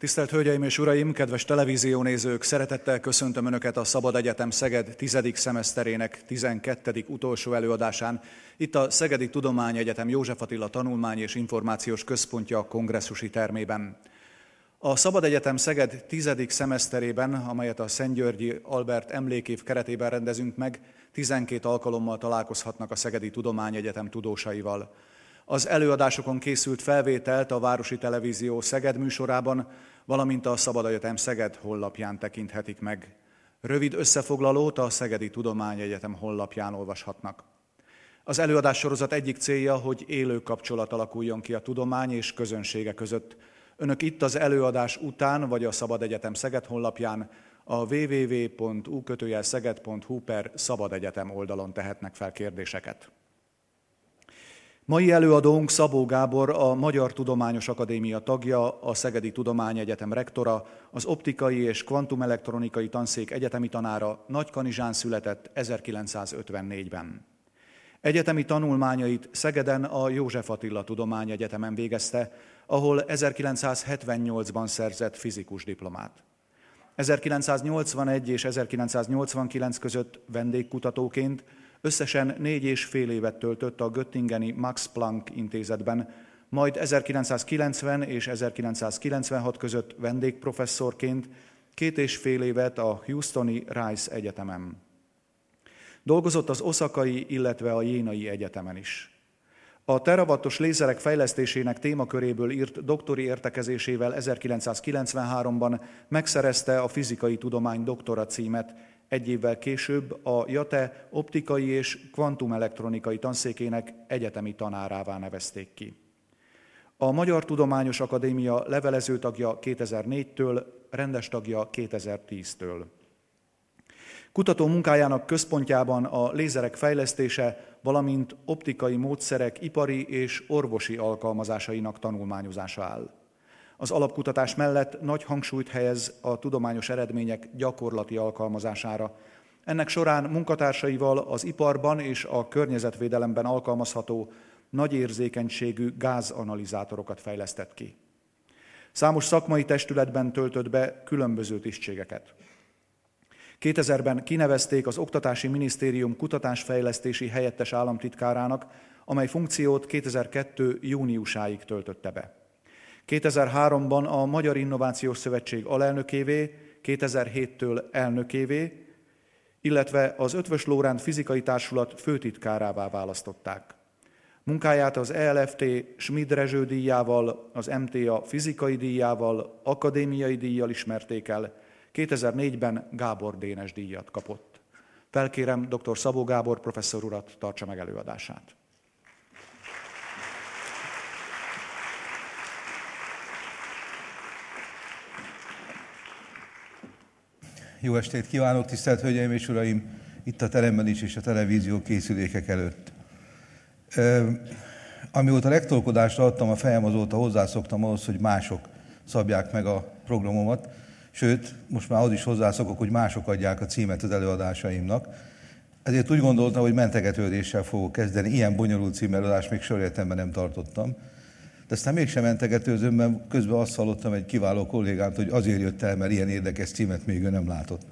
Tisztelt Hölgyeim és Uraim, kedves televíziónézők, szeretettel köszöntöm Önöket a Szabad Egyetem Szeged 10. szemeszterének 12. utolsó előadásán. Itt a Szegedi Tudományegyetem József Attila Tanulmány- és Információs Központja a kongresszusi termében. A Szabad Egyetem Szeged 10. szemeszterében, amelyet a Szentgyörgyi Albert emlékév keretében rendezünk meg, 12 alkalommal találkozhatnak a Szegedi Tudományegyetem tudósaival. Az előadásokon készült felvételt a Városi Televízió Szeged műsorában, valamint a Szabad Egyetem Szeged honlapján tekinthetik meg. Rövid összefoglalót a Szegedi Tudományegyetem honlapján olvashatnak. Az előadássorozat egyik célja, hogy élő kapcsolat alakuljon ki a tudomány és közönsége között. Önök itt az előadás után, vagy a Szabad Egyetem Szeged honlapján a www.u-szeged.hu/szabadegyetem oldalon tehetnek fel kérdéseket. Mai előadónk Szabó Gábor, a Magyar Tudományos Akadémia tagja, a Szegedi Tudományegyetem rektora, az optikai és kvantumelektronikai tanszék egyetemi tanára, Nagykanizsán született 1954-ben. Egyetemi tanulmányait Szegeden a József Attila Tudományegyetemen végezte, ahol 1978-ban szerzett fizikus diplomát. 1981 és 1989 között vendégkutatóként összesen 4,5 évet töltött a göttingeni Max Planck intézetben, majd 1990 és 1996 között vendégprofesszorként 2,5 évet a Houstoni Rice Egyetemen. Dolgozott az oszakai, illetve a jénai egyetemen is. A teravattos lézerek fejlesztésének témaköréből írt doktori értekezésével 1993-ban megszerezte a fizikai tudomány doktora címet, egy évvel később a JATE optikai és kvantumelektronikai tanszékének egyetemi tanárává nevezték ki. A Magyar Tudományos Akadémia levelező tagja 2004-től, rendes tagja 2010-től. Kutató munkájának központjában a lézerek fejlesztése, valamint optikai módszerek ipari és orvosi alkalmazásainak tanulmányozása áll. Az alapkutatás mellett nagy hangsúlyt helyez a tudományos eredmények gyakorlati alkalmazására. Ennek során munkatársaival az iparban és a környezetvédelemben alkalmazható nagy érzékenységű gázanalizátorokat fejlesztett ki. Számos szakmai testületben töltött be különböző tisztségeket. 2000-ben kinevezték az Oktatási Minisztérium kutatásfejlesztési helyettes államtitkárának, amely funkciót 2002. júniusáig töltötte be. 2003-ban a Magyar Innovációs Szövetség alelnökévé, 2007-től elnökévé, illetve az Eötvös Loránd Fizikai Társulat főtitkárává választották. Munkáját az ELFT Schmid Rezső díjával, az MTA fizikai díjával, akadémiai díjjal ismerték el, 2004-ben Gábor Dénes díjat kapott. Felkérem dr. Szabó Gábor professzor urat, tartsa meg előadását. Jó estét kívánok, tisztelt Hölgyeim és Uraim, itt a teremben is és a televízió készülékek előtt. Amióta rektorkodásra adtam a fejem, azóta hozzászoktam ahhoz, hogy mások szabják meg a programomat, sőt, most már az is hozzászokok, hogy mások adják a címet az előadásaimnak. Ezért úgy gondoltam, hogy mentegetődéssel fogok kezdeni, ilyen bonyolult címelőadást még soréletemben nem tartottam. De aztán mégsem mentegetőzöm, mert közben azt hallottam egy kiváló kollégámt, hogy azért jött el, mert ilyen érdekes címet még ő nem látott.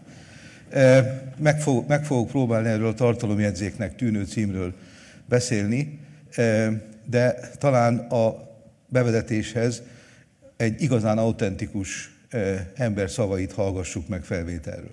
Meg fogok próbálni erről a tartalomjegyzéknek tűnő címről beszélni, de talán a bevezetéshez egy igazán autentikus ember szavait hallgassuk meg felvételről.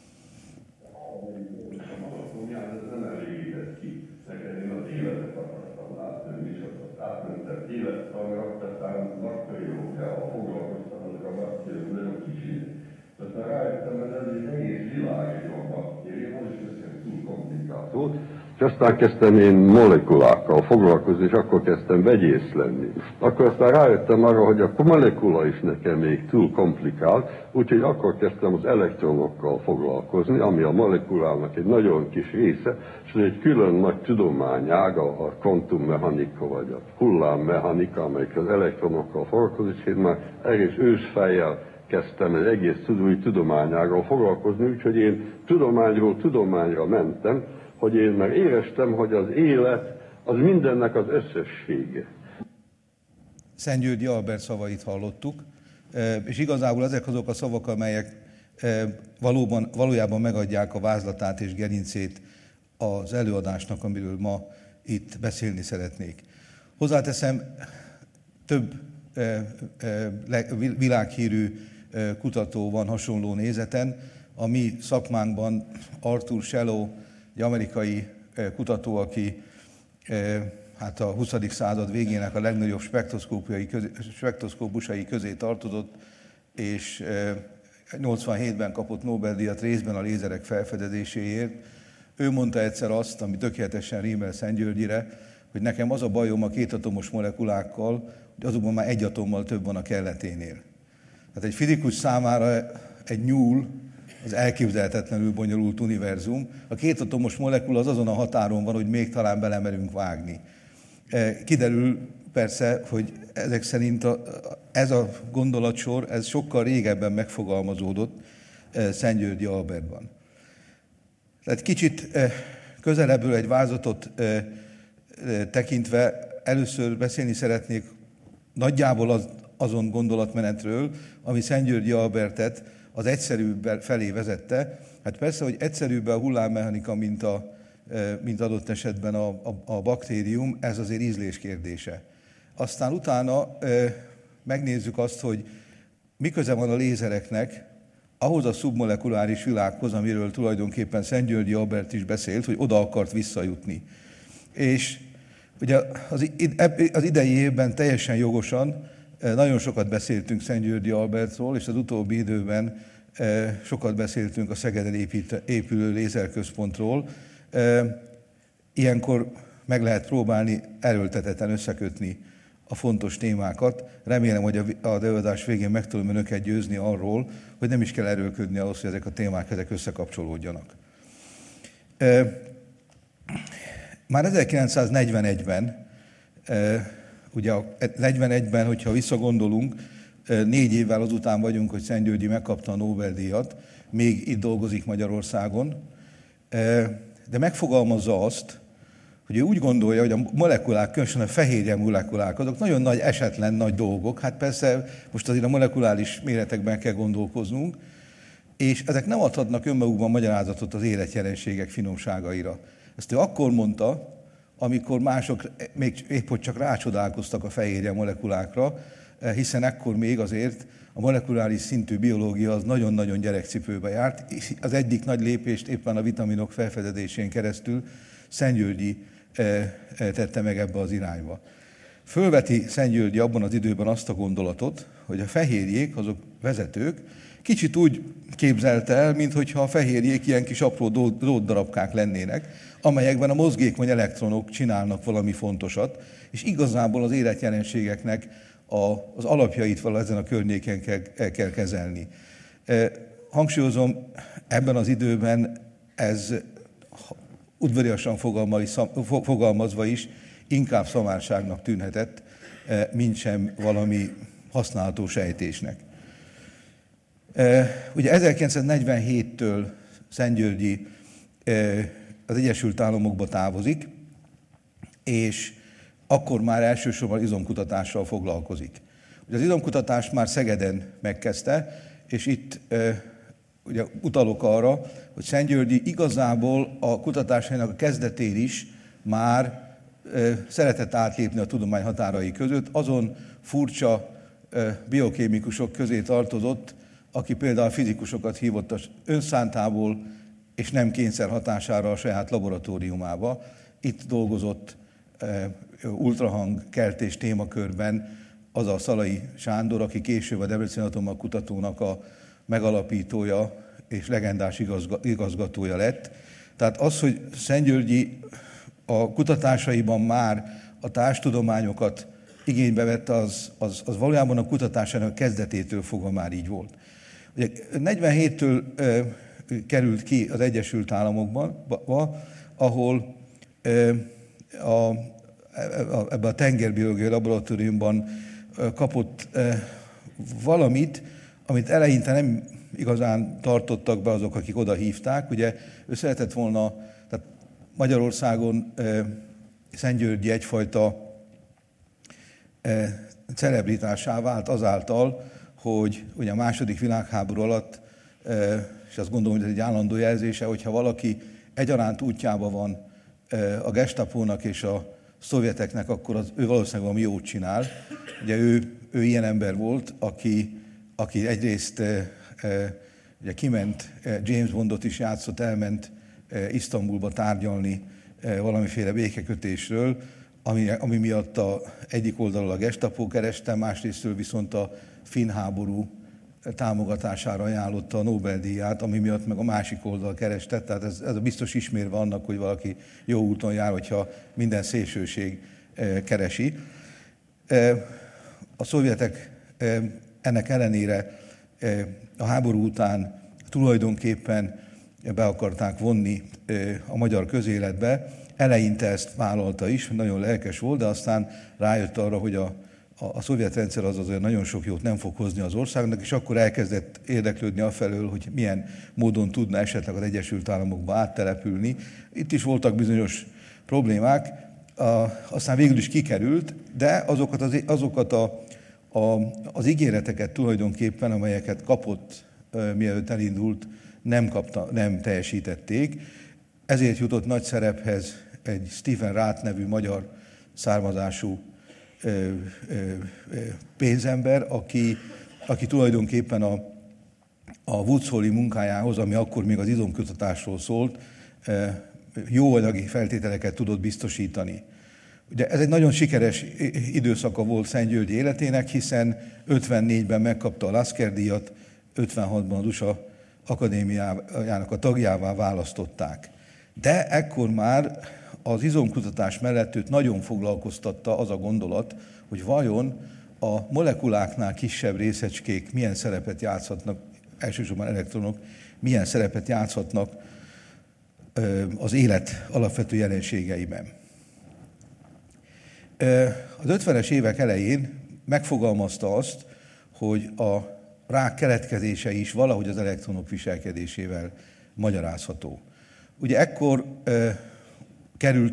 És aztán kezdtem én molekulákkal foglalkozni, és akkor kezdtem vegyész lenni. Akkor aztán rájöttem arra, hogy a molekula is nekem még túl komplikált, úgyhogy akkor kezdtem az elektronokkal foglalkozni, ami a molekulának egy nagyon kis része, és egy külön nagy tudományág, a kvantummechanika vagy a hullámmechanika, amelyik az elektronokkal foglalkozik, és én már egész ősfejjel kezdtem egy egész új tudományággal foglalkozni, úgyhogy én tudományról tudományra mentem, hogy én már éreztem, hogy az élet az mindennek az összessége. Szentgyörgyi Albert szavait hallottuk, És igazából ezek azok a szavak, amelyek valójában megadják a vázlatát és gerincét az előadásnak, amiről ma itt beszélni szeretnék. Hozzáteszem, több világhírű kutató van hasonló nézeten. A mi szakmánkban Arthur Shallow, egy amerikai kutató, aki hát a 20. század végének a legnagyobb spektroszkópusai közé tartozott, és 87-ben kapott Nobel-díjat részben a lézerek felfedezéséért. Ő mondta egyszer azt, ami tökéletesen rímel Szentgyörgyire, hogy nekem az a bajom a kétatomos molekulákkal, hogy azokban már egy atommal több van a kelleténél. Tehát egy fizikus számára egy nyúl az elképzelhetetlenül bonyolult univerzum. A kétatomos molekula az azon a határon van, hogy még talán belemerünk vágni. Kiderül persze, hogy ezek szerint ez a gondolatsor, ez sokkal régebben megfogalmazódott Szentgyörgyi Albertban. Tehát kicsit közelebbről egy vázatot tekintve először beszélni szeretnék nagyjából azon gondolatmenetről, ami Szentgyörgyi Albertet az egyszerűbb felé vezette. Hát persze, hogy egyszerűbb a hullámmechanika, mint adott esetben a baktérium, ez azért ízlés kérdése. Aztán utána megnézzük azt, hogy mi köze van a lézereknek ahhoz a szubmolekuláris világhoz, amiről tulajdonképpen Szentgyörgyi Albert is beszélt, hogy oda akart visszajutni. És ugye az idei évben teljesen jogosan nagyon sokat beszéltünk Szentgyörgyi Albertról, és az utóbbi időben sokat beszéltünk a Szegeden épülő lézerközpontról. Ilyenkor meg lehet próbálni erőltetetten összekötni a fontos témákat. Remélem, hogy az előadás végén meg tudom önöket győzni arról, hogy nem is kell erőlködni ahhoz, hogy ezek a témák összekapcsolódjanak. Már 1941-ben, ugye 41-ben, hogyha visszagondolunk, 4 évvel azután vagyunk, hogy Szentgyörgyi megkapta a Nobel-díjat, még itt dolgozik Magyarországon, de megfogalmazza azt, hogy ő úgy gondolja, hogy a molekulák, különösen a fehérje molekulák, azok nagyon nagy, esetlen nagy dolgok. Hát persze most azért a molekuláris méretekben kell gondolkoznunk, és ezek nem adhatnak önmagukban magyarázatot az életjelenségek finomságaira. Ezt ő akkor mondta, amikor mások még épp hogy csak rácsodálkoztak a fehérje molekulákra, hiszen ekkor még azért a molekuláris szintű biológia az nagyon-nagyon gyerekcipőbe járt, és az egyik nagy lépést éppen a vitaminok felfedezésén keresztül Szentgyörgyi tette meg ebbe az irányba. Fölveti Szentgyörgyi abban az időben azt a gondolatot, hogy a fehérjék, azok vezetők, kicsit úgy képzelte el, mintha a fehérjék ilyen kis apró drótdarabkák lennének, amelyekben a mozgékony elektronok csinálnak valami fontosat, és igazából az életjelenségeknek az alapjait valahogy ezen a környéken kell kezelni. Hangsúlyozom, ebben az időben ez udvariasan fogalmazva is inkább szamárságnak tűnhetett, mintsem valami használható sejtésnek. Ugye 1947-től Szentgyörgyi az Egyesült Államokba távozik, és akkor már elsősorban izomkutatással foglalkozik. Ugye az izomkutatást már Szegeden megkezdte, és itt ugye utalok arra, hogy Szentgyörgyi igazából a kutatásainak a kezdetén is már szeretett átlépni a tudomány határai között, azon furcsa biokémikusok közé tartozott, aki például fizikusokat hívott az önszántából, és nem kényszer hatására a saját laboratóriumába. Itt dolgozott ultrahangkeltés témakörben az a Szalai Sándor, aki később a Debreceni Atommagkutatónak a megalapítója és legendás igazgatója lett. Tehát az, hogy Szentgyörgyi a kutatásaiban már a társtudományokat igénybe vette, az valójában a kutatásának kezdetétől fogva már így volt. Ugye 47-től került ki az Egyesült Államokban, ahol ebben a tengerbiológiai laboratóriumban kapott valamit, amit eleinte nem igazán tartottak be azok, akik oda hívták. Ugye ő szeretett volna, tehát Magyarországon Szentgyörgyi egyfajta celebritásá vált azáltal, hogy ugye a második világháború alatt, és azt gondolom, hogy ez egy állandó jelzése, hogyha valaki egyaránt útjában van a Gestapónak és a szovjeteknek, akkor ő valószínűleg valami jót csinál. Ugye ő ilyen ember volt, aki egyrészt ugye kiment, James Bondot is játszott, elment Isztambulba tárgyalni valamiféle békekötésről, ami miatt egyik oldalról a Gestapo kereste, másrésztről viszont a finn háború támogatására ajánlotta a Nobel-díját, ami miatt meg a másik oldal kereste. Tehát ez a biztos ismérve annak, hogy valaki jó úton jár, hogyha minden szélsőség keresi. A szovjetek ennek ellenére a háború után tulajdonképpen be akarták vonni a magyar közéletbe. Eleinte ezt vállalta is, nagyon lelkes volt, de aztán rájött arra, hogy a szovjet rendszer az azért nagyon sok jót nem fog hozni az országnak, és akkor elkezdett érdeklődni afelől, hogy milyen módon tudna esetleg az Egyesült Államokba áttelepülni. Itt is voltak bizonyos problémák, aztán végül is kikerült, de azokat az ígéreteket tulajdonképpen, amelyeket kapott, mielőtt elindult, nem teljesítették. Ezért jutott nagy szerephez egy Stephen Rath nevű magyar származású pénzember, aki tulajdonképpen a Woods Hole munkájához, ami akkor még az izomkutatásról szólt, jó anyagi feltételeket tudott biztosítani. Ugye ez egy nagyon sikeres időszaka volt Szent-Györgyi életének, hiszen 54-ben megkapta a Lasker-díjat, 56-ban az USA Akadémiájának a tagjává választották. De ekkor már az izomkutatás mellett őt nagyon foglalkoztatta az a gondolat, hogy vajon a molekuláknál kisebb részecskék milyen szerepet játszhatnak, elsősorban elektronok, milyen szerepet játszhatnak az élet alapvető jelenségeiben. Az 50-es évek elején megfogalmazta azt, hogy a rák keletkezése is valahogy az elektronok viselkedésével magyarázható. Ugye ekkor kerültek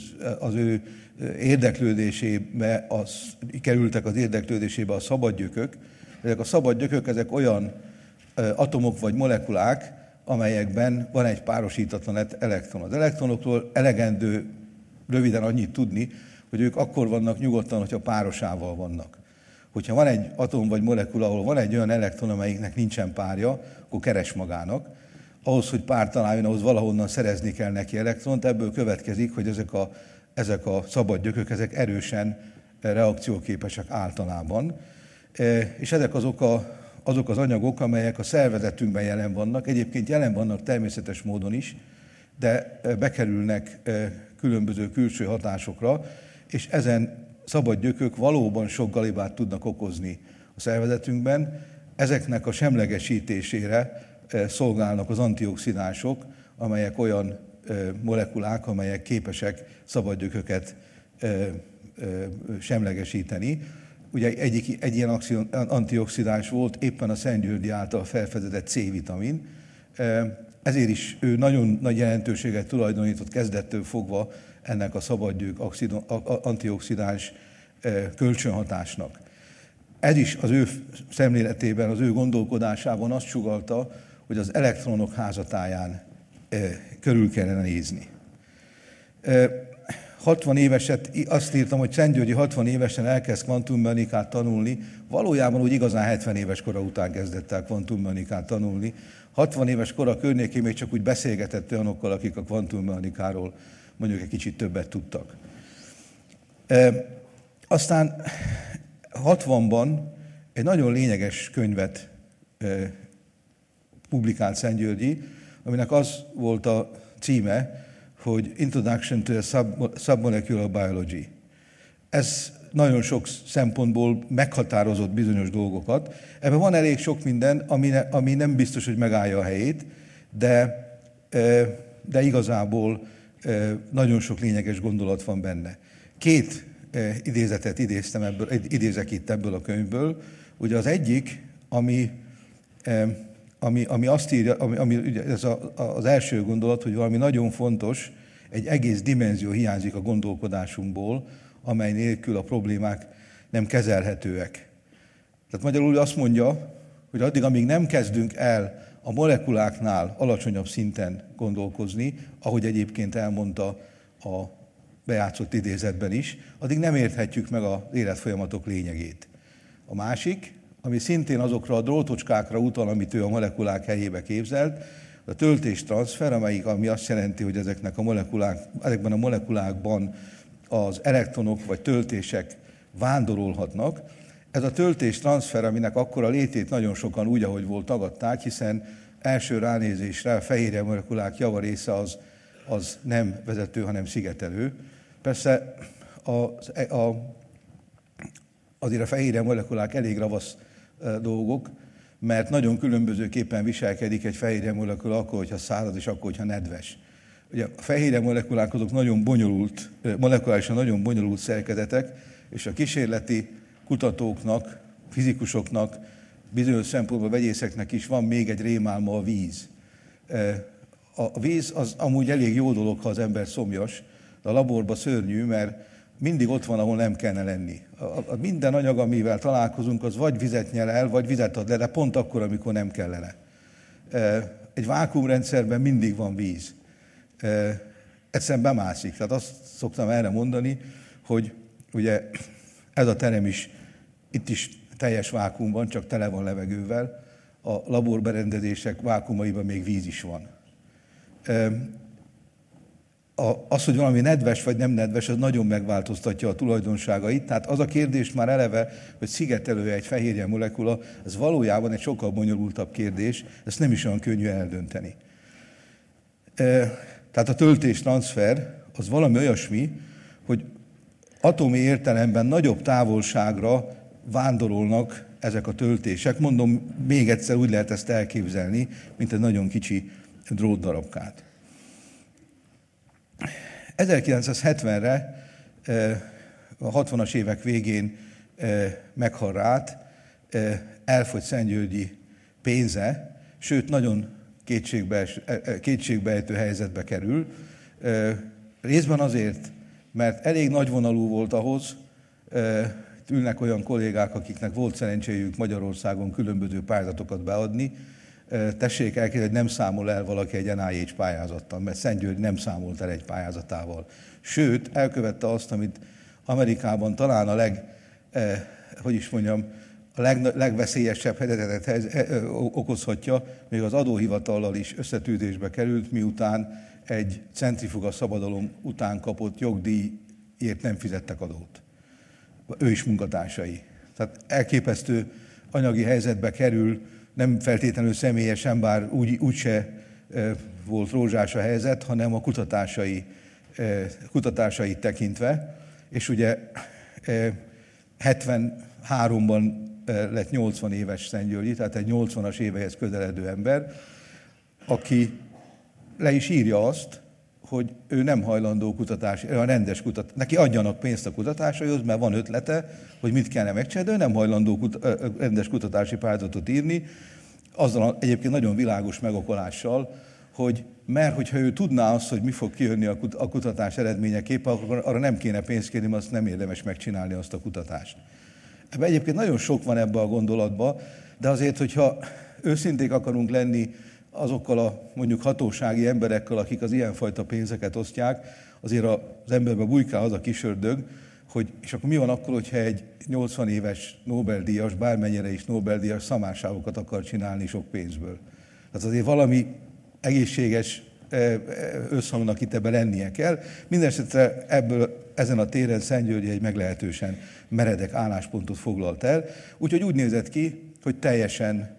az érdeklődésébe a szabadgyökök. Ezek a szabadgyökök, ezek olyan atomok vagy molekulák, amelyekben van egy párosítatlan elektron. Az elektronokról elegendő röviden annyit tudni, hogy ők akkor vannak nyugodtan, hogyha párosával vannak. Hogyha van egy atom vagy molekula, ahol van egy olyan elektron, amelyiknek nincsen párja, akkor keres magának. Ahhoz, hogy pár találjon, ahhoz valahonnan szerezni kell neki elektront, ebből következik, hogy ezek a szabad gyökök, ezek erősen reakcióképesek általában. És ezek azok az anyagok, amelyek a szervezetünkben jelen vannak, egyébként jelen vannak természetes módon is, de bekerülnek különböző külső hatásokra, és ezen szabad gyökök valóban sok galibát tudnak okozni a szervezetünkben. Ezeknek a semlegesítésére szolgálnak az antioxidánsok, amelyek olyan molekulák, amelyek képesek szabad gyököket semlegesíteni. Ugye egy ilyen antioxidáns volt éppen a Szent-Györgyi által felfedezett C-vitamin. Ezért is ő nagyon nagy jelentőséget tulajdonított kezdettől fogva ennek a szabadgyők antioxidáns kölcsönhatásnak. Ez is az ő szemléletében, az ő gondolkodásában azt sugallta, hogy az elektronok házatáján körül kellene nézni. 60 éveset, azt írtam, hogy Szent-Györgyi 60 évesen elkezd kvantummechanikát tanulni, valójában úgy igazán 70 éves kora után kezdett el kvantummechanikát tanulni. 60 éves kora környékén még csak úgy beszélgetett olyanokkal, akik a kvantummechanikáról mondjuk egy kicsit többet tudtak. Aztán 60-ban egy nagyon lényeges könyvet publikált Szent-Györgyi, aminek az volt a címe, hogy Introduction to Submolecular Biology. Ez nagyon sok szempontból meghatározott bizonyos dolgokat. Ebben van elég sok minden, ami nem biztos, hogy megállja a helyét, de igazából nagyon sok lényeges gondolat van benne. Két idézetet idézek itt ebből a könyvből. Ugye az egyik, ami azt írja, ez az első gondolat, hogy valami nagyon fontos, egy egész dimenzió hiányzik a gondolkodásunkból, amely nélkül a problémák nem kezelhetőek. Tehát magyarul azt mondja, hogy addig, amíg nem kezdünk el a molekuláknál alacsonyabb szinten gondolkozni, ahogy egyébként elmondta a bejátszott idézetben is, addig nem érthetjük meg az életfolyamatok lényegét. A másik, ami szintén azokra a drótocskákra utal, amit ő a molekulák helyébe képzelt, a töltéstranszfer, ami azt jelenti, hogy ezekben a molekulákban az elektronok vagy töltések vándorolhatnak. Ez a töltéstranszfer, aminek akkor a létét nagyon sokan úgy, ahogy volt, tagadták, hiszen első ránézésre a fehérje molekulák javarésze az nem vezető, hanem szigetelő. Persze azért a fehérje molekulák elég ravasz dolgok, mert nagyon különbözőképpen viselkedik egy fehérje molekula akkor, hogyha száraz, és akkor, hogyha nedves. Ugye a fehérje molekulák azok nagyon bonyolult, molekulárisan nagyon bonyolult szerkezetek, és a kísérleti kutatóknak, fizikusoknak, bizonyos szempontból vegyészeknek is van még egy rémálma, a víz. A víz az amúgy elég jó dolog, ha az ember szomjas, de a laborban szörnyű, mert mindig ott van, ahol nem kellene lenni. Minden anyag, amivel találkozunk, az vagy vizet nyel el, vagy vizet ad le, de pont akkor, amikor nem kellene. Egy vákuumrendszerben mindig van víz. Egyszerűen bemászik. Tehát azt szoktam erre mondani, hogy ugye ez a terem is, itt is teljes vákuumban, csak tele van levegővel. A laborberendezések vákuumaiban még víz is van. Az, hogy valami nedves vagy nem nedves, az nagyon megváltoztatja a tulajdonságait. Tehát az a kérdés már eleve, hogy szigetelő egy fehérje molekula, ez valójában egy sokkal bonyolultabb kérdés, ezt nem is olyan könnyű eldönteni. Tehát a töltéstranszfer az valami olyasmi, hogy atomi értelemben nagyobb távolságra vándorolnak ezek a töltések. Mondom, még egyszer úgy lehet ezt elképzelni, mint egy nagyon kicsi drótdarabkát. 1970-re, a 60-as évek végén meghal Ráth, elfogy Szentgyörgyi pénze, sőt, nagyon kétségbeejtő helyzetbe kerül. Részben azért, mert elég nagyvonalú volt ahhoz, ülnek olyan kollégák, akiknek volt szerencséjük Magyarországon különböző pályázatokat beadni. Tessék elképzelni, hogy nem számol el valaki egy NIH pályázattal, mert Szentgyörgy nem számolt el egy pályázatával. Sőt, elkövette azt, amit Amerikában talán a legveszélyesebb helyzetet okozhatja, még az adóhivatallal is összetűzésbe került, miután egy centrifuga szabadalom után kapott jogdíjért nem fizettek adót. Ő is munkatársai. Tehát elképesztő anyagi helyzetbe kerül, nem feltétlenül személyesen, bár úgyse volt rózsás a helyzet, hanem a kutatásait tekintve. És ugye 73-ban lett 80 éves Szentgyörgyi, tehát egy 80-as éveihez közeledő ember, aki le is írja azt, hogy ő nem hajlandó a rendes kutatás. Neki adjanak pénzt a kutatásaihoz, mert van ötlete, hogy mit kellene megcsinálni, de ő nem hajlandó rendes kutatási pályázatot írni, azzal egyébként nagyon világos megokolással, hogy mert hogyha ő tudná azt, hogy mi fog kijönni a kutatás eredményeképpen, akkor arra nem kéne pénzt kérni, mert azt nem érdemes megcsinálni azt a kutatást. Ebben egyébként nagyon sok van ebbe a gondolatba, de azért, hogyha őszinték akarunk lenni azokkal a mondjuk hatósági emberekkel, akik az ilyenfajta pénzeket osztják, azért az emberbe bujkál az a kis ördög, hogy és akkor mi van akkor, hogyha egy 80 éves Nobel-díjas, bármennyire is Nobel-díjas szamárságokat akar csinálni sok pénzből. Tehát azért valami egészséges összhangnak itt ebben lennie kell. Mindenesetre ezen a téren Szentgyörgyi egy meglehetősen meredek álláspontot foglalt el, úgyhogy úgy nézett ki, hogy teljesen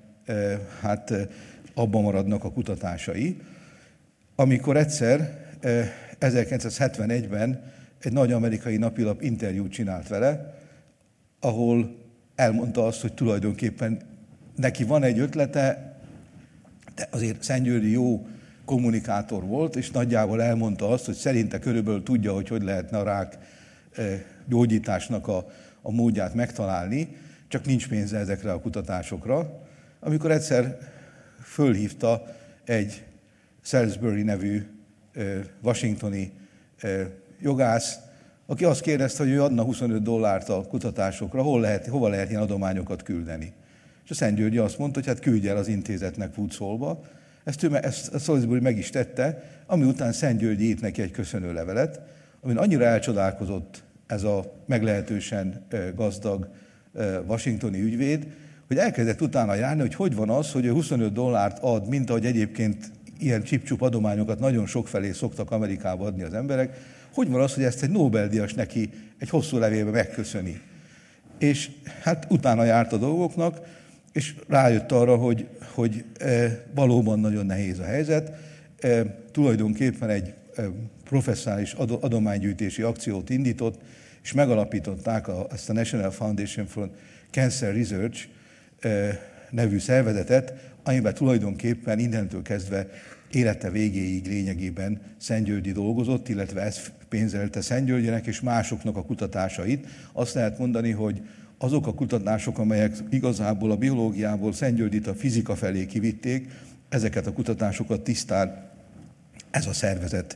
abban maradnak a kutatásai. Amikor egyszer 1971-ben egy nagy amerikai napilap interjút csinált vele, ahol elmondta azt, hogy tulajdonképpen neki van egy ötlete, de azért Szentgyörgyi jó kommunikátor volt, és nagyjából elmondta azt, hogy szerinte körülbelül tudja, hogy lehetne a rák gyógyításnak a módját megtalálni, csak nincs pénze ezekre a kutatásokra. Amikor egyszer fölhívta egy Salisbury nevű washingtoni jogász, aki azt kérdezte, hogy ő adna $25 a kutatásokra, hova lehet ilyen adományokat küldeni. És a Szentgyörgyi azt mondta, hogy hát küldj el az intézetnek Woods Hole-ba. Ezt Salisbury meg is tette, ami után Szentgyörgyi írt neki egy köszönőlevelet, amin annyira elcsodálkozott ez a meglehetősen gazdag washingtoni ügyvéd, hogy elkezdett utána járni, hogy van az, hogy ő $25 ad, mint ahogy egyébként ilyen csip-csup adományokat nagyon sokfelé szoktak Amerikába adni az emberek, hogy van az, hogy ezt egy Nobel-díjas neki egy hosszú levélbe megköszöni. És hát utána járt a dolgoknak, és rájött arra, hogy valóban nagyon nehéz a helyzet. Tulajdonképpen egy professzionális adománygyűjtési akciót indított, és megalapították ezt a National Foundation for Cancer Research nevű szervezetet, amiben tulajdonképpen innentől kezdve élete végéig lényegében Szentgyörgyi dolgozott, illetve ez pénzelte Szentgyörgyének és másoknak a kutatásait. Azt lehet mondani, hogy azok a kutatások, amelyek igazából a biológiából Szentgyörgyit a fizika felé kivitték, ezeket a kutatásokat tisztán ez a szervezet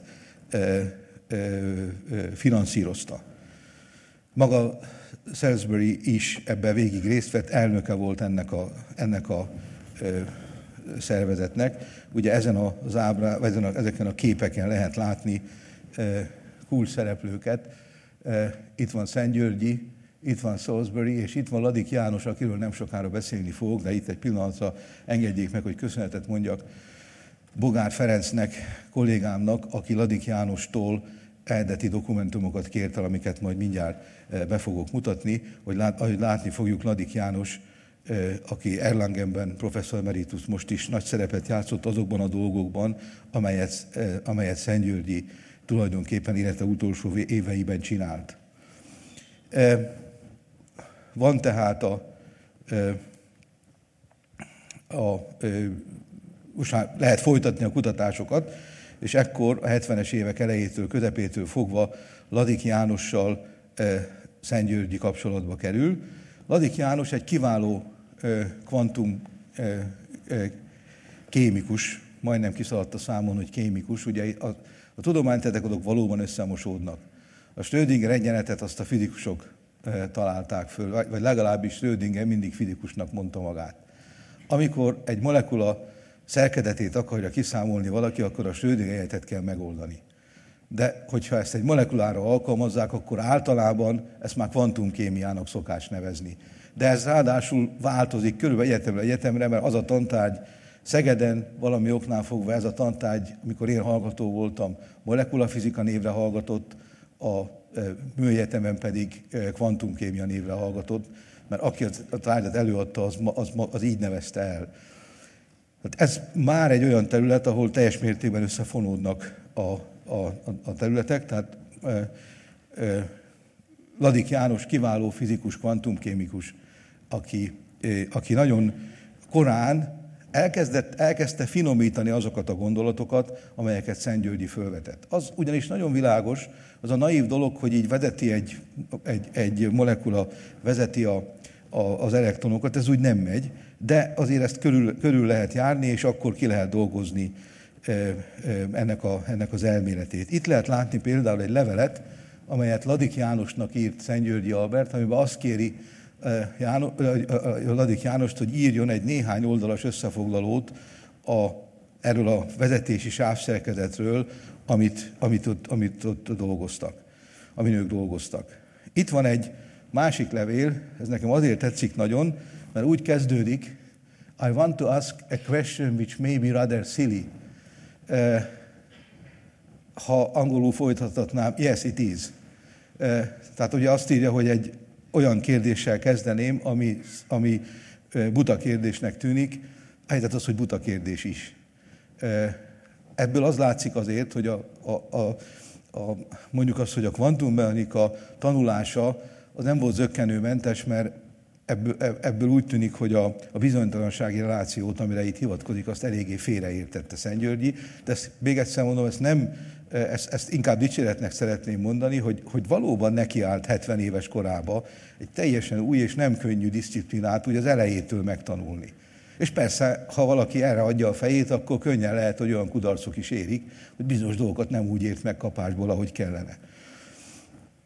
finanszírozta. Maga Salisbury is ebben végig részt vett, elnöke volt ennek a szervezetnek. Ugye ezen az ezeken a képeken lehet látni kulcs szereplőket. Itt van Szentgyörgyi, itt van Salisbury, és itt van Ladik János, akiről nem sokára beszélni fogok, de itt egy pillanatra engedjék meg, hogy köszönetet mondjak Bogár Ferencnek, kollégámnak, aki Ladik Jánostól eredeti dokumentumokat kért el, amiket majd mindjárt be fogok mutatni, ahogy látni fogjuk, Ladik János, aki Erlangenben professzor emeritus most is nagy szerepet játszott azokban a dolgokban, amelyet Szentgyörgyi tulajdonképpen élete utolsó éveiben csinált. Van tehát most már lehet folytatni a kutatásokat, és ekkor a 70-es évek elejétől, közepétől fogva Ladik Jánossal Szentgyörgyi kapcsolatba kerül. Ladik János egy kiváló kvantum kémikus, majdnem kiszaladt a számon, hogy kémikus, ugye a tudományterületek azok valóban összemosódnak. A Schrödinger egyenetet azt a fizikusok találták föl, vagy legalábbis Schrödinger mindig fizikusnak mondta magát. Amikor egy molekula szerkezetét akarja kiszámolni valaki, akkor a Schrödinger egyenetet kell megoldani. De hogyha ezt egy molekulára alkalmazzák, akkor általában ezt már kvantumkémiának szokás nevezni. De ez ráadásul változik körülbelül egyetemre egyetemre, mert az a tantárgy Szegeden valami oknál fogva ez a tantárgy, amikor én hallgató voltam, molekulafizika névre hallgatott, a műegyetemen pedig kvantumkémia névre hallgatott, mert aki a tárgyat előadta, az így nevezte el. Tehát ez már egy olyan terület, ahol teljes mértékben összefonódnak a területek, tehát Ladik János kiváló fizikus, kvantumkémikus, aki nagyon korán elkezdte finomítani azokat a gondolatokat, amelyeket Szentgyörgyi fölvetett. Az ugyanis nagyon világos, az a naív dolog, hogy így vezeti egy molekula, vezeti az elektronokat, ez úgy nem megy, de azért ezt körül lehet járni, és akkor ki lehet dolgozni ennek az elméletét. Itt lehet látni például egy levelet, amelyet Ladik Jánosnak írt Szentgyörgyi Albert, amiben azt kéri Ladik Jánost, hogy írjon egy néhány oldalas összefoglalót erről a vezetési sávszerkezetről, amit ott dolgoztak, amin ők dolgoztak. Itt van egy másik levél, ez nekem azért tetszik nagyon, mert úgy kezdődik, I want to ask a question which may be rather silly. Ha angolul folytathatnám, yes, it is. Tehát ugye azt írja, hogy egy olyan kérdéssel kezdeném, ami buta kérdésnek tűnik, a helyzet az, hogy buta kérdés is. Ebből az látszik azért, hogy mondjuk azt, hogy a kvantummechanika tanulása az nem volt zökkenőmentes, mert ebből úgy tűnik, hogy a bizonytalansági relációt, amire itt hivatkozik, azt eléggé félreértette Szentgyörgyi. De ezt még egyszer mondom, ezt inkább dicséretnek szeretném mondani, hogy valóban nekiállt 70 éves korába egy teljesen új és nem könnyű disziplinát úgy az elejétől megtanulni. És persze, ha valaki erre adja a fejét, akkor könnyen lehet, hogy olyan kudarcok is érik, hogy bizonyos dolgokat nem úgy ért meg kapásból, ahogy kellene.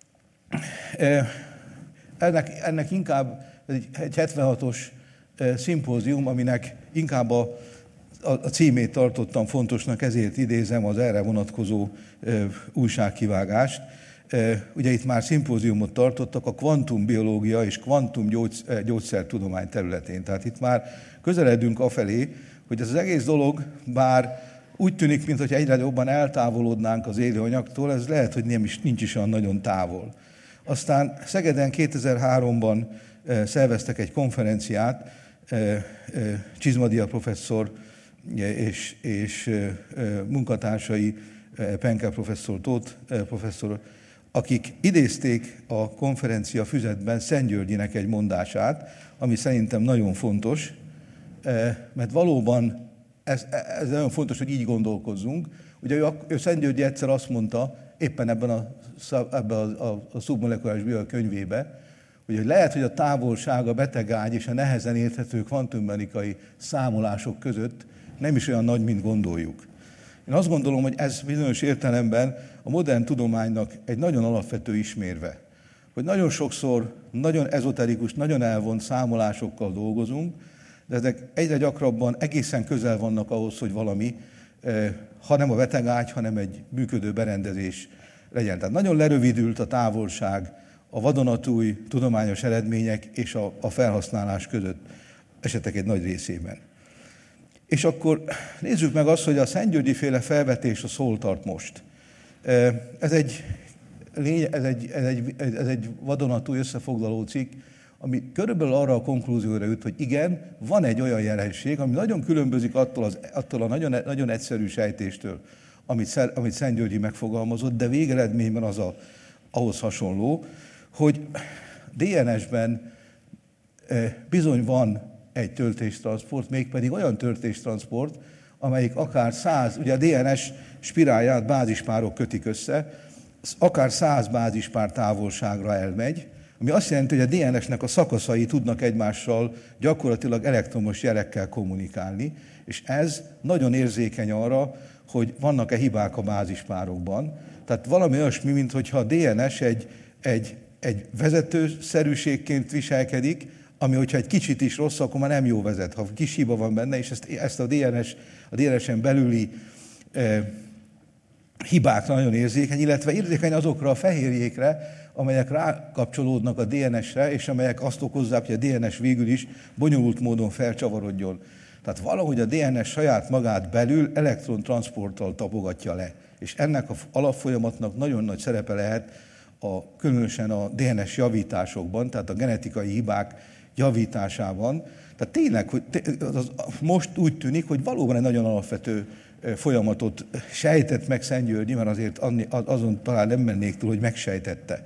Ennek inkább egy 76-os szimpózium, aminek inkább a címét tartottam fontosnak, ezért idézem az erre vonatkozó újságkivágást. Ugye itt már szimpóziumot tartottak a kvantumbiológia és kvantumgyógyszertudomány területén. Tehát itt már közeledünk afelé, hogy ez az egész dolog, bár úgy tűnik, mintha egyre jobban eltávolodnánk az élőanyagtól, ez lehet, hogy nincs is olyan nagyon távol. Aztán Szegeden 2003-ban szerveztek egy konferenciát, Csizmadia professzor és munkatársai, Penke professzor, Tóth professzor, akik idézték a konferencia füzetben Szent-Györgyinek egy mondását, ami szerintem nagyon fontos, mert valóban ez nagyon fontos, hogy így gondolkozzunk. Ugye ő Szent-Györgyi egyszer azt mondta, éppen ebben a szubmolekuláris biológia könyvébe, hogy lehet, hogy a távolság, a betegágy és a nehezen érthető kvantummechanikai számolások között nem is olyan nagy, mint gondoljuk. Én azt gondolom, hogy ez bizonyos értelemben a modern tudománynak egy nagyon alapvető ismérve, hogy nagyon sokszor nagyon ezoterikus, nagyon elvont számolásokkal dolgozunk, de ezek egyre gyakrabban egészen közel vannak ahhoz, hogy valami, ha nem a betegágy, hanem egy működő berendezés legyen. Tehát nagyon lerövidült a távolság a vadonatúj tudományos eredmények és a felhasználás között, esetek egy nagy részében. És akkor nézzük meg azt, hogy a Szent-Györgyi féle felvetés az hol tart most. Ez egy vadonatúj összefoglaló cikk, ami körülbelül arra a konklúzióra jut, hogy igen, van egy olyan jelenség, ami nagyon különbözik attól a nagyon egyszerű sejtéstől, amit Szent-Györgyi megfogalmazott, de végeredményben az ahhoz hasonló, hogy DNS-ben bizony van egy töltéstranszport, mégpedig olyan töltéstranszport, amelyik akár 100, ugye a DNS spirálját bázispárok kötik össze, akár 100 bázispár távolságra elmegy, ami azt jelenti, hogy a DNS-nek a szakaszai tudnak egymással gyakorlatilag elektromos jelekkel kommunikálni, és ez nagyon érzékeny arra, hogy vannak-e hibák a bázispárokban. Tehát valami olyasmi, mintha a DNS egy vezetőszerűségként viselkedik, ami, hogyha egy kicsit is rossz, akkor már nem jó vezet. Ha kis hiba van benne, és ezt a DNS-en belüli hibákra nagyon érzékeny, illetve érzékeny azokra a fehérjékre, amelyek rákapcsolódnak a DNS-re, és amelyek azt okozzák, hogy a DNS végül is bonyolult módon felcsavarodjon. Tehát valahogy a DNS saját magát belül elektrontranszporttal tapogatja le. És ennek az alapfolyamatnak nagyon nagy szerepe lehet különösen a DNS javításokban, tehát a genetikai hibák javításában. Tehát tényleg, hogy most úgy tűnik, hogy valóban egy nagyon alapvető folyamatot sejtett meg Szent-Györgyi, mert azért azon talán nem mennék túl, hogy megsejtette.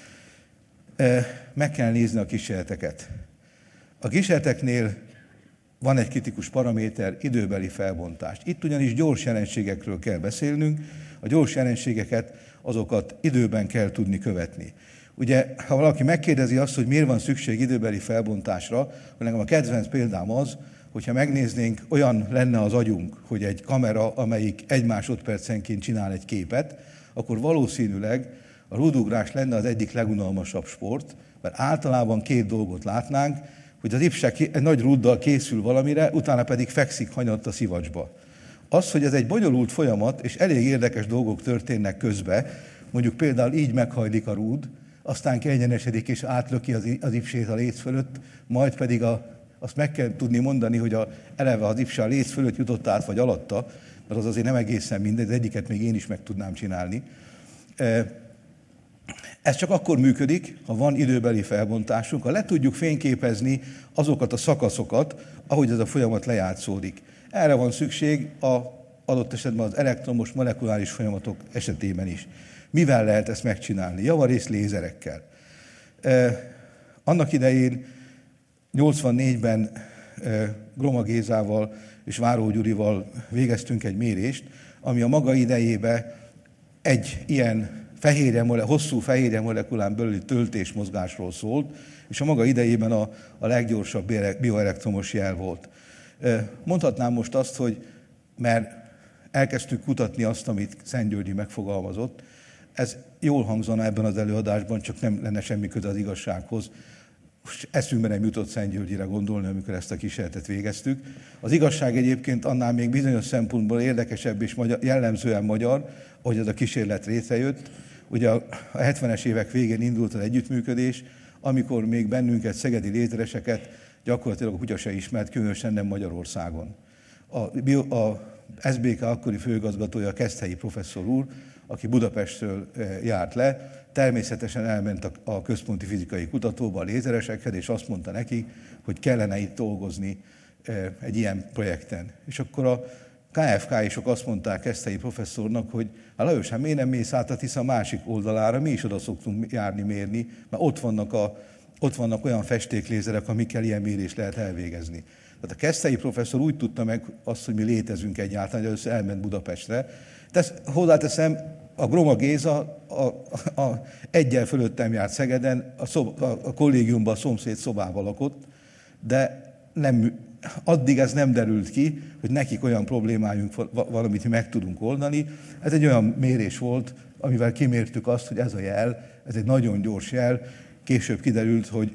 Meg kell nézni a kísérleteket. A kísérleteknél van egy kritikus paraméter, időbeli felbontást. Itt ugyanis gyors jelenségekről kell beszélnünk, a gyors jelenségeket, azokat időben kell tudni követni. Ugye, ha valaki megkérdezi azt, hogy miért van szükség időbeli felbontásra, akkor nekem a kedvenc példám az, hogyha megnéznénk, olyan lenne az agyunk, hogy egy kamera, amelyik 1 másodpercenként csinál egy képet, akkor valószínűleg a rúdugrás lenne az egyik legunalmasabb sport, mert általában 2 dolgot látnánk, hogy az ipse egy nagy rúddal készül valamire, utána pedig fekszik hanyatt a szivacsba. Az, hogy ez egy bonyolult folyamat, és elég érdekes dolgok történnek közben, mondjuk például így meghajlik a rúd, aztán kiegyenesedik és átlöki az ipsét a léc fölött, majd pedig azt meg kell tudni mondani, hogy eleve az ipse a léc fölött jutott át, vagy alatta, mert az azért nem egészen mindegy, az egyiket még én is meg tudnám csinálni. Ez csak akkor működik, ha van időbeli felbontásunk, ha le tudjuk fényképezni azokat a szakaszokat, ahogy ez a folyamat lejátszódik. Erre van szükség adott esetben az elektromos molekuláris folyamatok esetében is. Mivel lehet ezt megcsinálni? Javarészt lézerekkel. Annak idején 84-ben Groma Gézával és Váró Gyurival végeztünk egy mérést, ami a maga idejében egy ilyen hosszú fehérje molekulán belüli töltésmozgásról szólt, és a maga idejében a leggyorsabb bioelektromos jel volt. Mondhatnám most azt, hogy mert elkezdtük kutatni azt, amit Szent-Györgyi megfogalmazott, Ez jól hangzana ebben az előadásban, csak nem lenne semmi köze az igazsághoz. Eszünkbe nem jutott Szentgyörgyire gondolni, amikor ezt a kísérletet végeztük. Az igazság egyébként annál még bizonyos szempontból érdekesebb és jellemzően magyar, ahogy ez a kísérlet létrejött. Ugye a 70-es évek végén indult az együttműködés, amikor még bennünket, szegedi létereseket gyakorlatilag a kutya se ismert, különösen nem Magyarországon. A SBK akkori főigazgatója, Keszthelyi professzor úr, aki Budapestről járt le, természetesen elment a Központi Fizikai Kutatóba a lézeresekhez, és azt mondta neki, hogy kellene itt dolgozni egy ilyen projekten. És akkor a KFK-isok azt mondták Keszthelyi professzornak, hogy hát Lajos, hát miért nem mész át a Tisza másik oldalára, mi is oda szoktunk járni, mérni, mert ott vannak olyan festéklézerek, amikkel ilyen mérést lehet elvégezni. Tehát a Keszthelyi professzor úgy tudta meg azt, hogy mi létezünk egyáltalán, hogy először elment Budapestre. Hozzáteszem, a Groma Géza eggyel fölöttem járt Szegeden, a kollégiumban a szomszéd szobában lakott, de addig ez nem derült ki, hogy nekik olyan problémájunk van, amit mi meg tudunk oldani. Ez egy olyan mérés volt, amivel kimértük azt, hogy ez a jel, ez egy nagyon gyors jel. Később kiderült, hogy